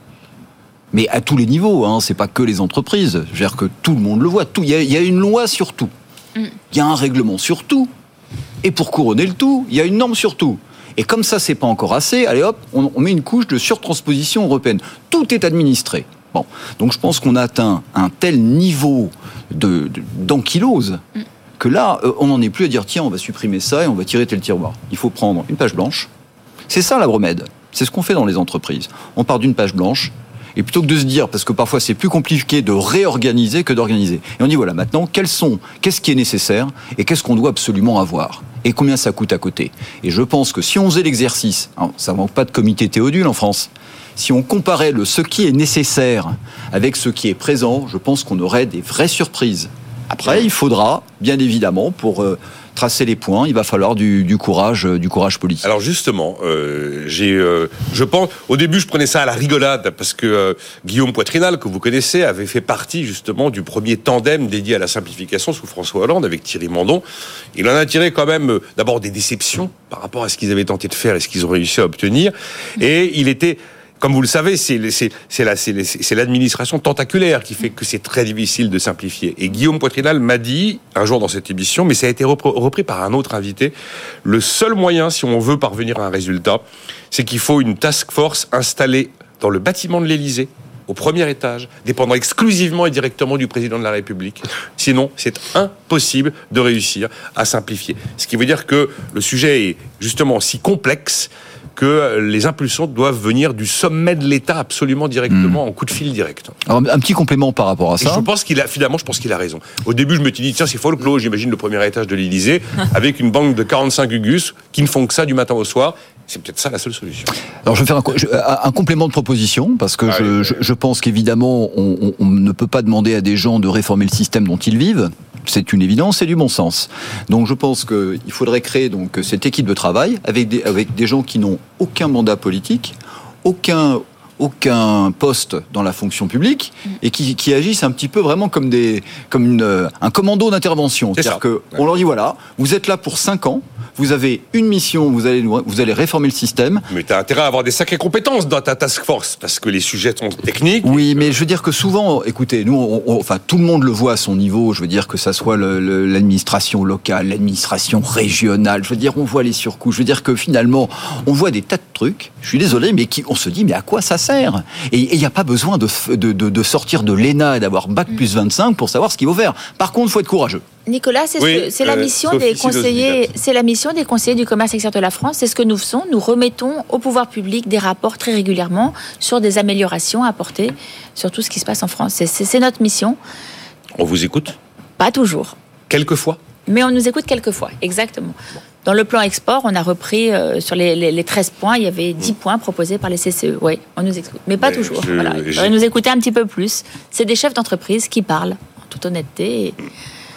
mais à tous les niveaux. Hein, c'est pas que les entreprises. Je veux dire que tout le monde le voit. Tout, il y a, il y a une loi sur tout. Il y a un règlement sur tout. Et pour couronner le tout, il y a une norme sur tout. Et comme ça, c'est pas encore assez. Allez hop, on, on met une couche de surtransposition européenne. Tout est administré. Bon, donc je pense qu'on a atteint un tel niveau de, de, d'ankylose mm. que là, euh, on n'en est plus à dire tiens, on va supprimer ça et on va tirer tel tiroir. Il faut prendre une page blanche. C'est ça la remède. C'est ce qu'on fait dans les entreprises. On part d'une page blanche et plutôt que de se dire, parce que parfois c'est plus compliqué de réorganiser que d'organiser. Et on dit voilà, maintenant, quels sont, qu'est-ce qui est nécessaire et qu'est-ce qu'on doit absolument avoir et combien ça coûte à côté. Et je pense que si on faisait l'exercice, alors, ça manque pas de comité Théodule en France. Si on comparait le ce qui est nécessaire avec ce qui est présent, je pense qu'on aurait des vraies surprises. Après, il faudra, bien évidemment, pour euh, tracer les points, il va falloir du, du courage, euh, du courage politique. Alors justement, euh, j'ai, euh, je pense, au début, je prenais ça à la rigolade parce que euh, Guillaume Poitrinal, que vous connaissez, avait fait partie justement du premier tandem dédié à la simplification sous François Hollande avec Thierry Mandon. Il en a tiré quand même euh, d'abord des déceptions par rapport à ce qu'ils avaient tenté de faire et ce qu'ils ont réussi à obtenir. Et il était Comme vous le savez, c'est, c'est, c'est, la, c'est, c'est l'administration tentaculaire qui fait que c'est très difficile de simplifier. Et Guillaume Poitrinal m'a dit, un jour dans cette émission, mais ça a été repris par un autre invité, le seul moyen, si on veut parvenir à un résultat, c'est qu'il faut une task force installée dans le bâtiment de l'Élysée, au premier étage, dépendant exclusivement et directement du président de la République. Sinon, c'est impossible de réussir à simplifier. Ce qui veut dire que le sujet est justement si complexe que les impulsions doivent venir du sommet de l'État absolument directement, mmh. en coup de fil direct. Alors, un petit complément par rapport à ça. Et je pense qu'il a, finalement, je pense qu'il a raison. Au début, je me suis dit, tiens, c'est folklore, j'imagine le premier étage de l'Élysée, avec une banque de quarante-cinq Ugus qui ne font que ça du matin au soir. C'est peut-être ça la seule solution. Alors je vais faire un, un complément de proposition, parce que ah, je, oui, oui. Je, je pense qu'évidemment, on, on, on ne peut pas demander à des gens de réformer le système dont ils vivent. C'est une évidence, c'est du bon sens. Donc je pense qu'il faudrait créer donc cette équipe de travail avec des, avec des gens qui n'ont aucun mandat politique, aucun... aucun poste dans la fonction publique et qui, qui agissent un petit peu vraiment comme des comme une, un commando d'intervention. C'est C'est-à-dire que on leur dit voilà, vous êtes là pour cinq ans, vous avez une mission, vous allez vous allez réformer le système. Mais tu as intérêt à avoir des sacrées compétences dans ta task force parce que les sujets sont techniques. Oui, mais je veux dire que souvent, écoutez, nous, on, on, enfin tout le monde le voit à son niveau. Je veux dire que ça soit le, le, l'administration locale, l'administration régionale. Je veux dire, on voit les surcoûts. Je veux dire que finalement, on voit des tas de trucs. Je suis désolé, mais qui, on se dit mais à quoi ça sert ? Et il n'y a pas besoin de, de, de, de sortir de l'E N A et d'avoir bac plus vingt-cinq pour savoir ce qu'il faut faire. Par contre, il faut être courageux. Nicolas, c'est, oui, ce, c'est euh, la mission Sophie, des conseillers, c'est la mission des conseillers du commerce extérieur de la France. C'est ce que nous faisons. Nous remettons au pouvoir public des rapports très régulièrement sur des améliorations apportées sur tout ce qui se passe en France. C'est, c'est, c'est notre mission. On vous écoute ? Pas toujours. Quelquefois ? Mais on nous écoute quelquefois, exactement. Bon. Dans le plan export, on a repris euh, sur les, les, les treize points, il y avait dix mmh. points proposés par les C C E. Oui, on nous écoute, mais pas mais toujours. Je, voilà. Il faudrait nous écouter un petit peu plus. C'est des chefs d'entreprise qui parlent, en toute honnêteté. Et...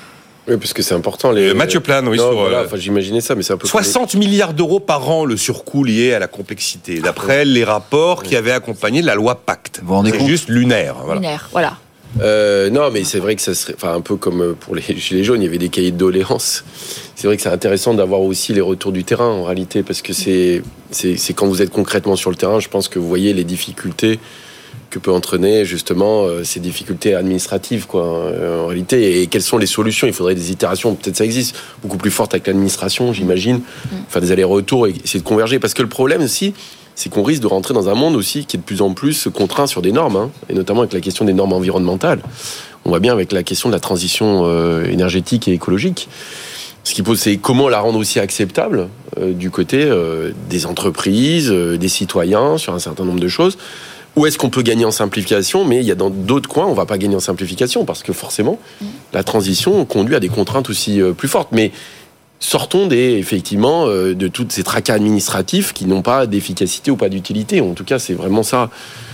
Oui, parce que c'est important. Les... Mathieu Plane, oui. Non, sur, voilà, euh, enfin, j'imaginais ça, mais c'est un peu... soixante milliards d'euros par an, le surcoût lié à la complexité, d'après les rapports qui avaient accompagné la loi Pacte. Vous vous rendez c'est compte ? juste lunaire. Voilà. Lunaire, voilà. Euh, non, mais c'est vrai que ça serait, enfin, un peu comme pour les gilets jaunes, il y avait des cahiers de doléances. C'est vrai que c'est intéressant d'avoir aussi les retours du terrain, en réalité, parce que c'est, c'est, c'est quand vous êtes concrètement sur le terrain, je pense que vous voyez les difficultés que peut entraîner justement euh, ces difficultés administratives, quoi, euh, en réalité, et quelles sont les solutions. Il faudrait des itérations, peut-être ça existe, beaucoup plus fortes avec l'administration, j'imagine, faire des allers-retours et essayer de converger, parce que le problème aussi, c'est qu'on risque de rentrer dans un monde aussi qui est de plus en plus contraint sur des normes, hein, et notamment avec la question des normes environnementales. On voit bien avec la question de la transition euh, énergétique et écologique. Ce qui pose, c'est comment la rendre aussi acceptable euh, du côté euh, des entreprises, euh, des citoyens, sur un certain nombre de choses. Où est-ce qu'on peut gagner en simplification ? Mais il y a dans d'autres coins, on ne va pas gagner en simplification, parce que forcément, la transition conduit à des contraintes aussi euh, plus fortes. Mais sortons des, effectivement euh, de tous ces tracas administratifs qui n'ont pas d'efficacité ou pas d'utilité. En tout cas, c'est vraiment ça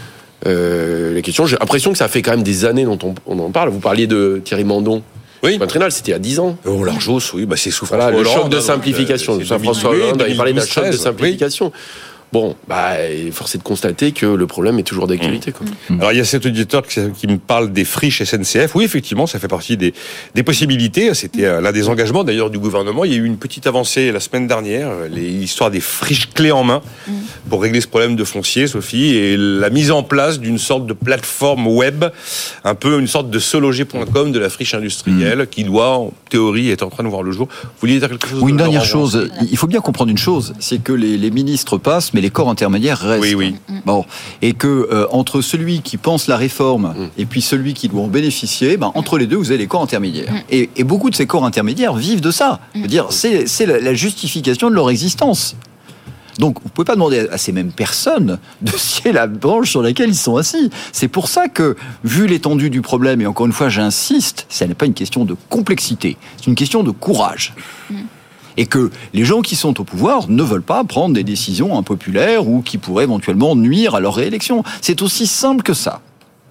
euh, la question. J'ai l'impression que ça fait quand même des années dont on, on en parle. Vous parliez de Thierry Mandon. Oui. Triennale, c'était il y a dix ans. Oh, Largos, oui, bah c'est sous Voilà, François le choc Hollande, de hein, simplification. donc, euh, François deux mille huit, Hollande avait parlé d'un deux mille douze, choc de treize, simplification. Oui. Bon, bah, force est de constater que le problème est toujours d'actualité. Quoi. Alors, il y a cet auditeur qui, qui me parle des friches S N C F. Oui, effectivement, ça fait partie des, des possibilités. C'était l'un des engagements, d'ailleurs, du gouvernement. Il y a eu une petite avancée la semaine dernière, l'histoire des friches clés en main pour régler ce problème de foncier, Sophie, et la mise en place d'une sorte de plateforme web, un peu une sorte de sologer point com de la friche industrielle, mmh. qui doit, en théorie, être en train de voir le jour. Vous vouliez dire quelque chose ? Oui, une dernière chose. Il faut bien comprendre une chose, c'est que les, les ministres passent, mais les corps intermédiaires restent. Oui, oui. Bon, et que euh, entre celui qui pense la réforme mm. et puis celui qui doit en bénéficier, ben, entre les deux, vous avez les corps intermédiaires. Mm. Et, et beaucoup de ces corps intermédiaires vivent de ça. Mm. Je veux dire, c'est, c'est la, la justification de leur existence. Donc, vous ne pouvez pas demander à ces mêmes personnes de scier la branche sur laquelle ils sont assis. C'est pour ça que, vu l'étendue du problème, et encore une fois, j'insiste, ça n'est pas une question de complexité, c'est une question de courage. Mm. Et que les gens qui sont au pouvoir ne veulent pas prendre des décisions impopulaires ou qui pourraient éventuellement nuire à leur réélection. C'est aussi simple que ça.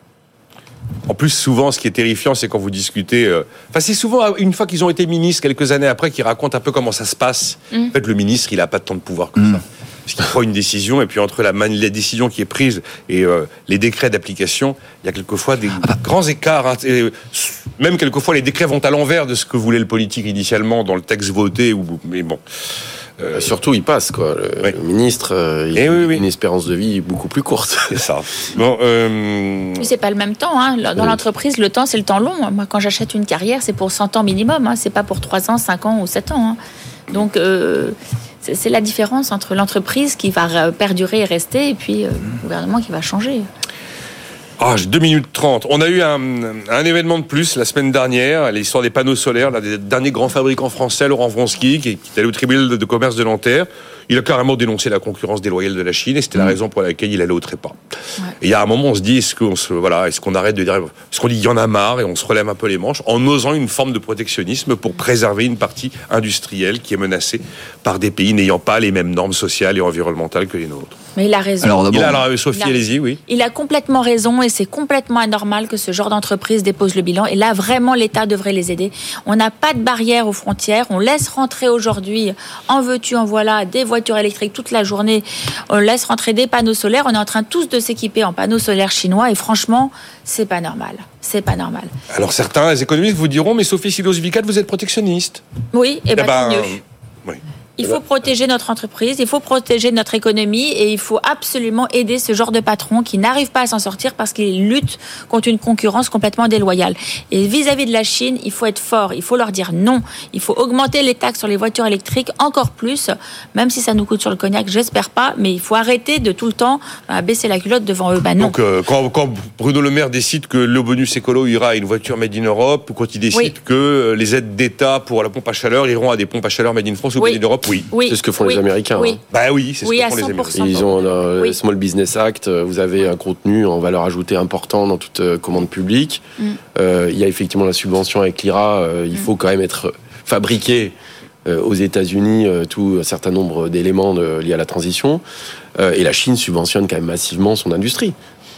En plus, souvent, ce qui est terrifiant, c'est quand vous discutez... Euh... Enfin, c'est souvent, une fois qu'ils ont été ministres, quelques années après, qu'ils racontent un peu comment ça se passe. Mmh. En fait, le ministre, il n'a pas tant de pouvoir que mmh. ça. Parce qu'il prend une décision, et puis entre la, man- la décision qui est prise et euh, les décrets d'application, il y a quelquefois des ah bah. grands écarts. Hein, et même quelquefois, les décrets vont à l'envers de ce que voulait le politique initialement dans le texte voté. Ou, mais bon... Euh, Surtout, il passe, quoi. Le, oui. le ministre, euh, il a oui, oui. une espérance de vie beaucoup plus courte. C'est ça. Bon, euh... C'est pas le même temps. Hein. Dans oui. l'entreprise, le temps, c'est le temps long. Moi, quand j'achète une carrière, c'est pour cent ans minimum. Hein. C'est pas pour trois ans, cinq ans ou sept ans. Hein. Donc, euh, c'est, c'est la différence entre l'entreprise qui va perdurer et rester et puis euh, le gouvernement qui va changer. Ah, j'ai deux minutes trente. On a eu un, un événement de plus la semaine dernière, l'histoire des panneaux solaires, l'un des derniers grands fabricants français, Laurent Vronsky, qui est allé au tribunal de commerce de Nanterre. Il a carrément dénoncé la concurrence déloyale de la Chine et c'était mmh. la raison pour laquelle il allait au trépas. Ouais. Et il y a un moment, on se dit, est-ce qu'on se, voilà, est-ce qu'on arrête de dire, est-ce qu'on dit, il y en a marre et on se relève un peu les manches en osant une forme de protectionnisme pour préserver une partie industrielle qui est menacée par des pays n'ayant pas les mêmes normes sociales et environnementales que les nôtres. Mais il a raison. Alors, il a, alors Sophie, il a, allez-y, oui. Il a complètement raison et c'est complètement anormal que ce genre d'entreprise dépose le bilan. Et là, vraiment, l'État devrait les aider. On n'a pas de barrière aux frontières. On laisse rentrer aujourd'hui, en veux-tu, en voilà, des voitures électriques toute la journée. On laisse rentrer des panneaux solaires. On est en train tous de s'équiper en panneaux solaires chinois. Et franchement, c'est pas normal. C'est pas normal. Alors certains économistes vous diront, mais Sophie Silos-Vicat, vous êtes protectionniste. Oui, et, et ben, ben tant mieux. Oui. Il faut protéger notre entreprise, il faut protéger notre économie et il faut absolument aider ce genre de patron qui n'arrive pas à s'en sortir parce qu'il lutte contre une concurrence complètement déloyale. Et vis-à-vis de la Chine, il faut être fort, il faut leur dire non. Il faut augmenter les taxes sur les voitures électriques encore plus, même si ça nous coûte sur le cognac, j'espère pas, mais il faut arrêter de tout le temps bah, baisser la culotte devant eux. Bah non. Donc euh, quand, quand Bruno Le Maire décide que le bonus écolo ira à une voiture made in Europe, ou quand il décide oui. que les aides d'État pour la pompe à chaleur iront à des pompes à chaleur made in France ou oui. made in Europe, oui. oui. C'est ce que font oui. les Américains. Oui. Hein. Bah oui, c'est ce oui, que font les Américains. Ils ont le oui. Small Business Act, vous avez un contenu en valeur ajoutée important dans toute commande publique. Mm. Euh, il y a effectivement la subvention avec l'I R A, euh, il mm. faut quand même être fabriqué euh, aux États-Unis euh, tout un certain nombre d'éléments de, liés à la transition. Euh, et la Chine subventionne quand même massivement son industrie.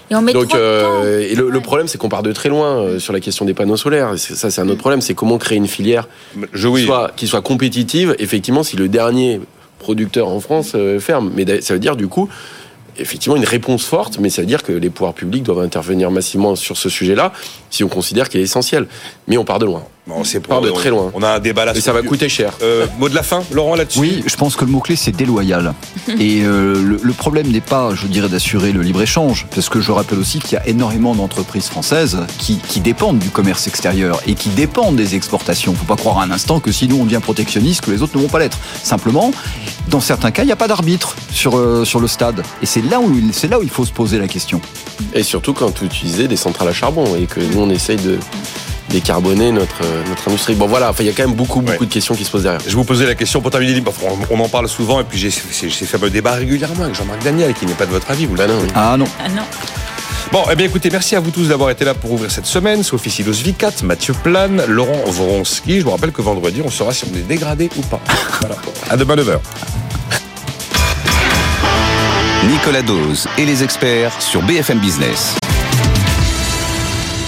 Et on met Donc, trop de euh, temps. et le, le Ouais. problème, c'est qu'on part de très loin euh, sur la question des panneaux solaires. Et c'est- ça, c'est un autre problème. C'est comment créer une filière Je, oui. qui, soit, qui soit compétitive. Effectivement, si le dernier producteur en France euh, ferme, mais ça veut dire du coup, effectivement, une réponse forte. Mais ça veut dire que les pouvoirs publics doivent intervenir massivement sur ce sujet-là, si on considère qu'il est essentiel. Mais on part de loin. Bon, c'est On part de très loin. On a un débat là. Et ça va coûter cher. Euh, mot de la fin, Laurent, là-dessus. Oui, je pense que le mot-clé, c'est déloyal. Et euh, le, le problème n'est pas, je dirais, d'assurer le libre-échange, parce que je rappelle aussi qu'il y a énormément d'entreprises françaises qui, qui dépendent du commerce extérieur et qui dépendent des exportations. Il ne faut pas croire un instant que si nous, on devient protectionniste, que les autres ne vont pas l'être. Simplement, dans certains cas, il n'y a pas d'arbitre sur, euh, sur le stade. Et c'est là, où, c'est là où il faut se poser la question. Et surtout quand vous utilisez des centrales à charbon et que nous, on essaye de décarboner notre, notre industrie. Bon, voilà, enfin, il y a quand même beaucoup, beaucoup Ouais. de questions qui se posent derrière. Je vous posais la question pour terminer. On en parle souvent et puis j'ai ces ces fameux débats régulièrement avec Jean-Marc Daniel qui n'est pas de votre avis. Vous le Bah non, oui. Ah non. Ah non. Bon, eh bien écoutez, merci à vous tous d'avoir été là pour ouvrir cette semaine. Sophie Silos-Vicat, Mathieu Plane, Laurent Vronski. Je vous rappelle que vendredi, on saura si on est dégradé ou pas. Voilà. À demain neuf heures. Nicolas Dose et les experts sur B F M Business.